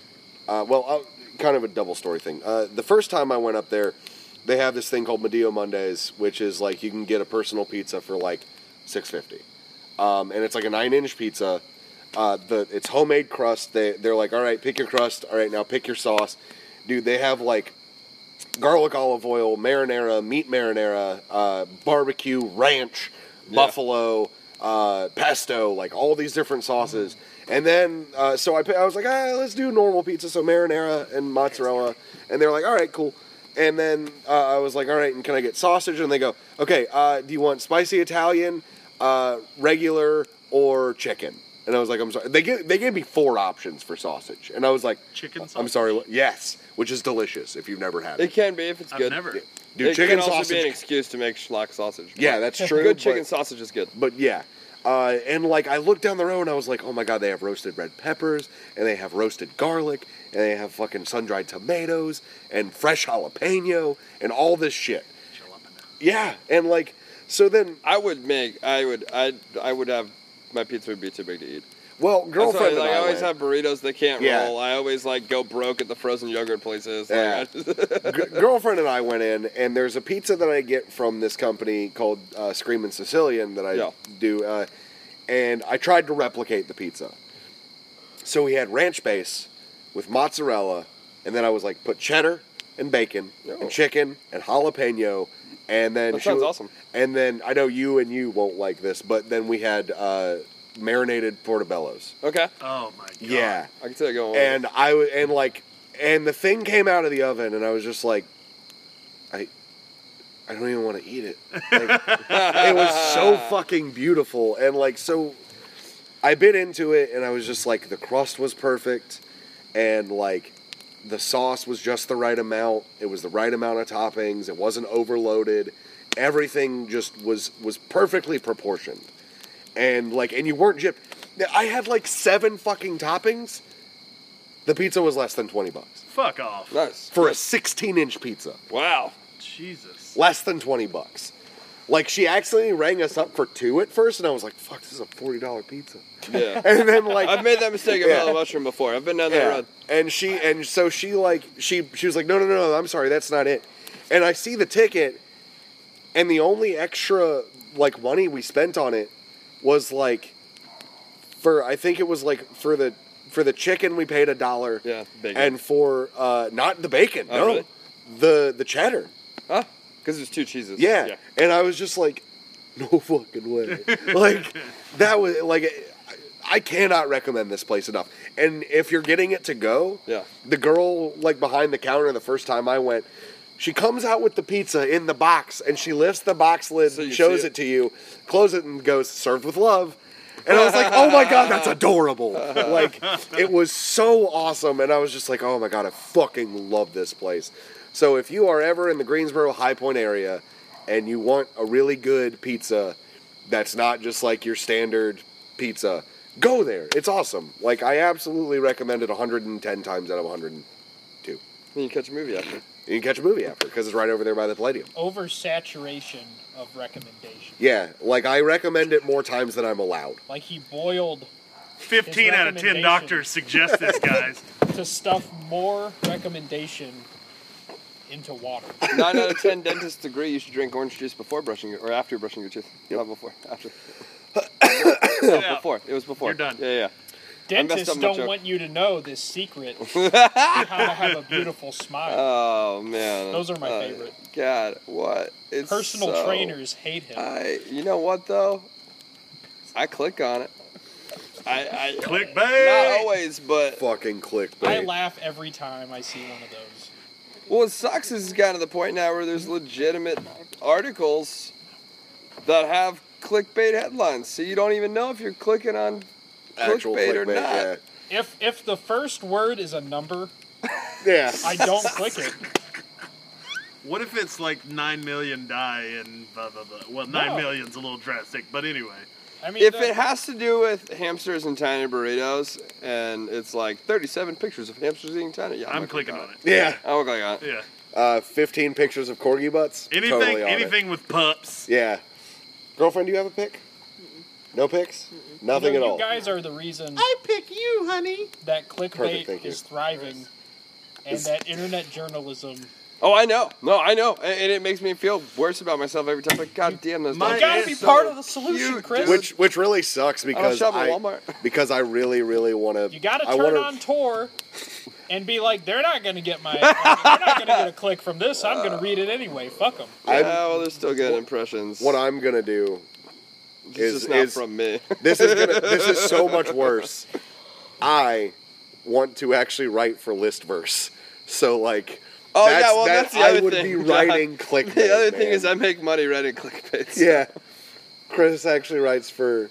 Kind of a double story thing. The first time I went up there, they have this thing called Medio Mondays, which is like you can get a personal pizza for like $6.50, and it's like a 9-inch pizza. It's homemade crust. They're like, all right, pick your crust. All right, now pick your sauce, dude. They have like garlic olive oil, marinara, meat marinara, barbecue, ranch, buffalo. Pesto, like all these different sauces. And then, so I was like, let's do normal pizza, so marinara and mozzarella. And they're like, all right, cool. And then I was like, all right, and can I get sausage? And they go, okay, do you want spicy Italian, regular, or chicken? And I was like, I'm sorry. They gave me 4 options for sausage. And I was like, Chicken I'm sausage? sorry, yes, which is delicious if you've never had It it. can be if it's I've good. never. Dude, it chicken can also be an sausage. excuse to make schlock sausage. Yeah, that's true. Good but- chicken sausage is good. But yeah, and like I looked down the road and I was like, oh my god, they have roasted red peppers and they have roasted garlic and they have fucking sun-dried tomatoes and fresh jalapeno and all this shit. Yeah, and like so then, I would have my pizza would be too big to eat. well, That's why, girlfriend and I always went. have burritos that can't Yeah. roll. I always like go broke at the frozen yogurt places. Yeah. Girlfriend and I went in, and there's a pizza that I get from this company called Screamin' Sicilian that I do, and I tried to replicate the pizza. So we had ranch base with mozzarella, and then I was like, put cheddar and bacon and chicken and jalapeno And then That sounds awesome. And then I know you won't like this, but then we had marinated portobellos. Okay. Oh my god. Yeah, I can see that going. and and the thing came out of the oven, and I was just like, I don't even want to eat it. Like, it was so fucking beautiful, and like so, I bit into it, and I was just like, the crust was perfect, and like. The sauce was just the right amount. It was the right amount of toppings. It wasn't overloaded. Everything just was perfectly proportioned. And you weren't gypped. I had like 7 fucking toppings. The pizza was less than $20 Fuck off. Nice. for a 16-inch pizza. Wow. Jesus. Less than $20. Like, she accidentally rang us up for 2 at first, and I was like, fuck, this is a $40 pizza. Yeah. And then like I've made that mistake at Yeah. Mellow Mushroom before. I've been down that road. And she was like, no, I'm sorry, that's not it. And I see the ticket, and the only extra like money we spent on it was like I think it was like for the chicken we paid $1. Yeah, bacon. And for not the bacon, Oh, no, really? the cheddar. Huh? Because there's 2 cheeses. Yeah. And I was just like, no fucking way. Like that was like. I cannot recommend this place enough. And if you're getting it to go, Yeah. the girl like behind the counter the first time I went, she comes out with the pizza in the box and she lifts the box lid, So you shows see it to you, closes it and goes, served with love. And I was like, oh my God, that's adorable. Like, it was so awesome. And I was just like, oh my God, I fucking love this place. So if you are ever in the Greensboro High Point area and you want a really good pizza that's not just like your standard pizza, go there. It's awesome. Like, I absolutely recommend it 110 times out of 102. Then you catch a movie after. You can catch a movie after, because it's right over there by the Palladium. Oversaturation of recommendation. Yeah, like, I recommend it more times than I'm allowed. Like he boiled 15 His out of 10 recommendation. doctors suggest this, guys. to stuff more recommendation into water. 9 out of 10 dentists agree you should drink orange juice before brushing or after brushing your teeth. Not before. After. Yeah. Before. It was before. You're done. Yeah. Dentists up my don't joke. want you to know this secret of how to have a beautiful smile. Oh man. Those are my favorite. God, what? It's Personal so- trainers hate him. You know what though? I click on it. I Clickbait! Not always, but Fucking clickbait. I laugh every time I see one of those. what sucks is it's gotten to the point now where there's legitimate articles that have clickbait headlines, so you don't even know if you're clicking on Actual clickbait or clickbait, not. If the first word is a number, yeah. I don't click it. What if it's like 9 million die and blah, blah, blah. Well, 9 No. million's a little drastic, but anyway. I mean, If it has to do with hamsters and tiny burritos, and it's like 37 pictures of hamsters eating tiny, yeah, I'm gonna click clicking on it. Yeah. I will click on it. Yeah. 15 pictures of corgi butts. Anything Totally on it. anything with pups. Yeah. Girlfriend, do you have a pic? No pics? Nothing you at all. guys are the reason I pick you, honey. that Perfect, clickbait thank you. is thriving, and that internet journalism. Oh, I know. No, I know. And it makes me feel worse about myself every time. Like, God damn, those My dogs You gotta are be so part of the solution, cute, Chris. dude. Which really sucks because shop at Walmart. because I really want to. You gotta turn on tour and be like, they're not gonna get they're not gonna get a click from this. I'm gonna read it anyway. Fuck them. Yeah, well, they're still getting impressions. What I'm gonna do. It's just not from me. This is so much worse. I want to actually write for Listverse, so like. Oh, yeah, well, that's the I other would thing, be John. writing clickbait. The other thing man. is I make money writing clickbaits. Yeah. Chris actually writes for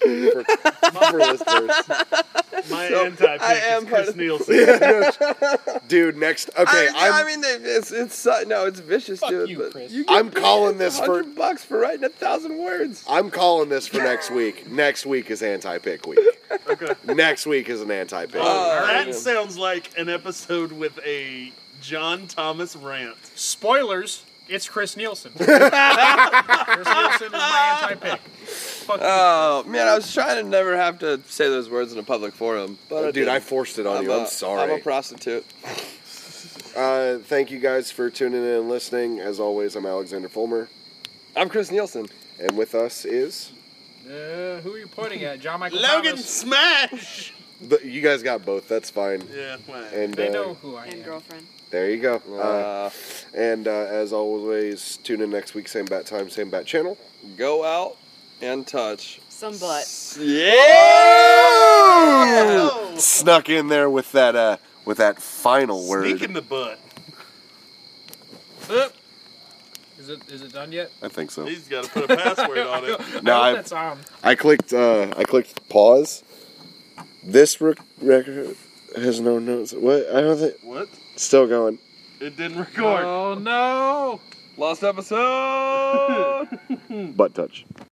Listverse. My So, anti-pick I is am part Chris of- Nielsen. Dude, next. Okay, I mean, it's vicious, Fuck dude. you, but Chris. you get I'm calling this for- $100 for writing 1,000 words. I'm calling this for next week. Next week is anti-pick week. Okay. Next week is an anti-pick. That yeah. sounds like an episode with a John Thomas rant. Spoilers. It's Chris Nielsen. Chris Nielsen is my anti-pick. Fuck you. Oh, man, I was trying to never have to say those words in a public forum. But Dude, I didn't. forced it on you. I'm sorry. I'm a prostitute. Thank you guys for tuning in and listening. As always, I'm Alexander Fulmer. I'm Chris Nielsen. And with us is... Who are you pointing at? John Michael Logan Thomas? Smash! You guys got both. That's fine. Yeah, well, And They know who I And am. girlfriend. There you go. Uh, And as always, tune in next week, same bat time, same bat channel. go out and touch. Some butt. Yeah! Snuck in there with that final word. Sneak in the butt. Is it done yet? I think so. He's got to put a password on it. No, I I hope that's on. I clicked pause. This record has no notes. What? I don't think. What? Still going. It didn't record. Oh no! Lost episode! Butt touch.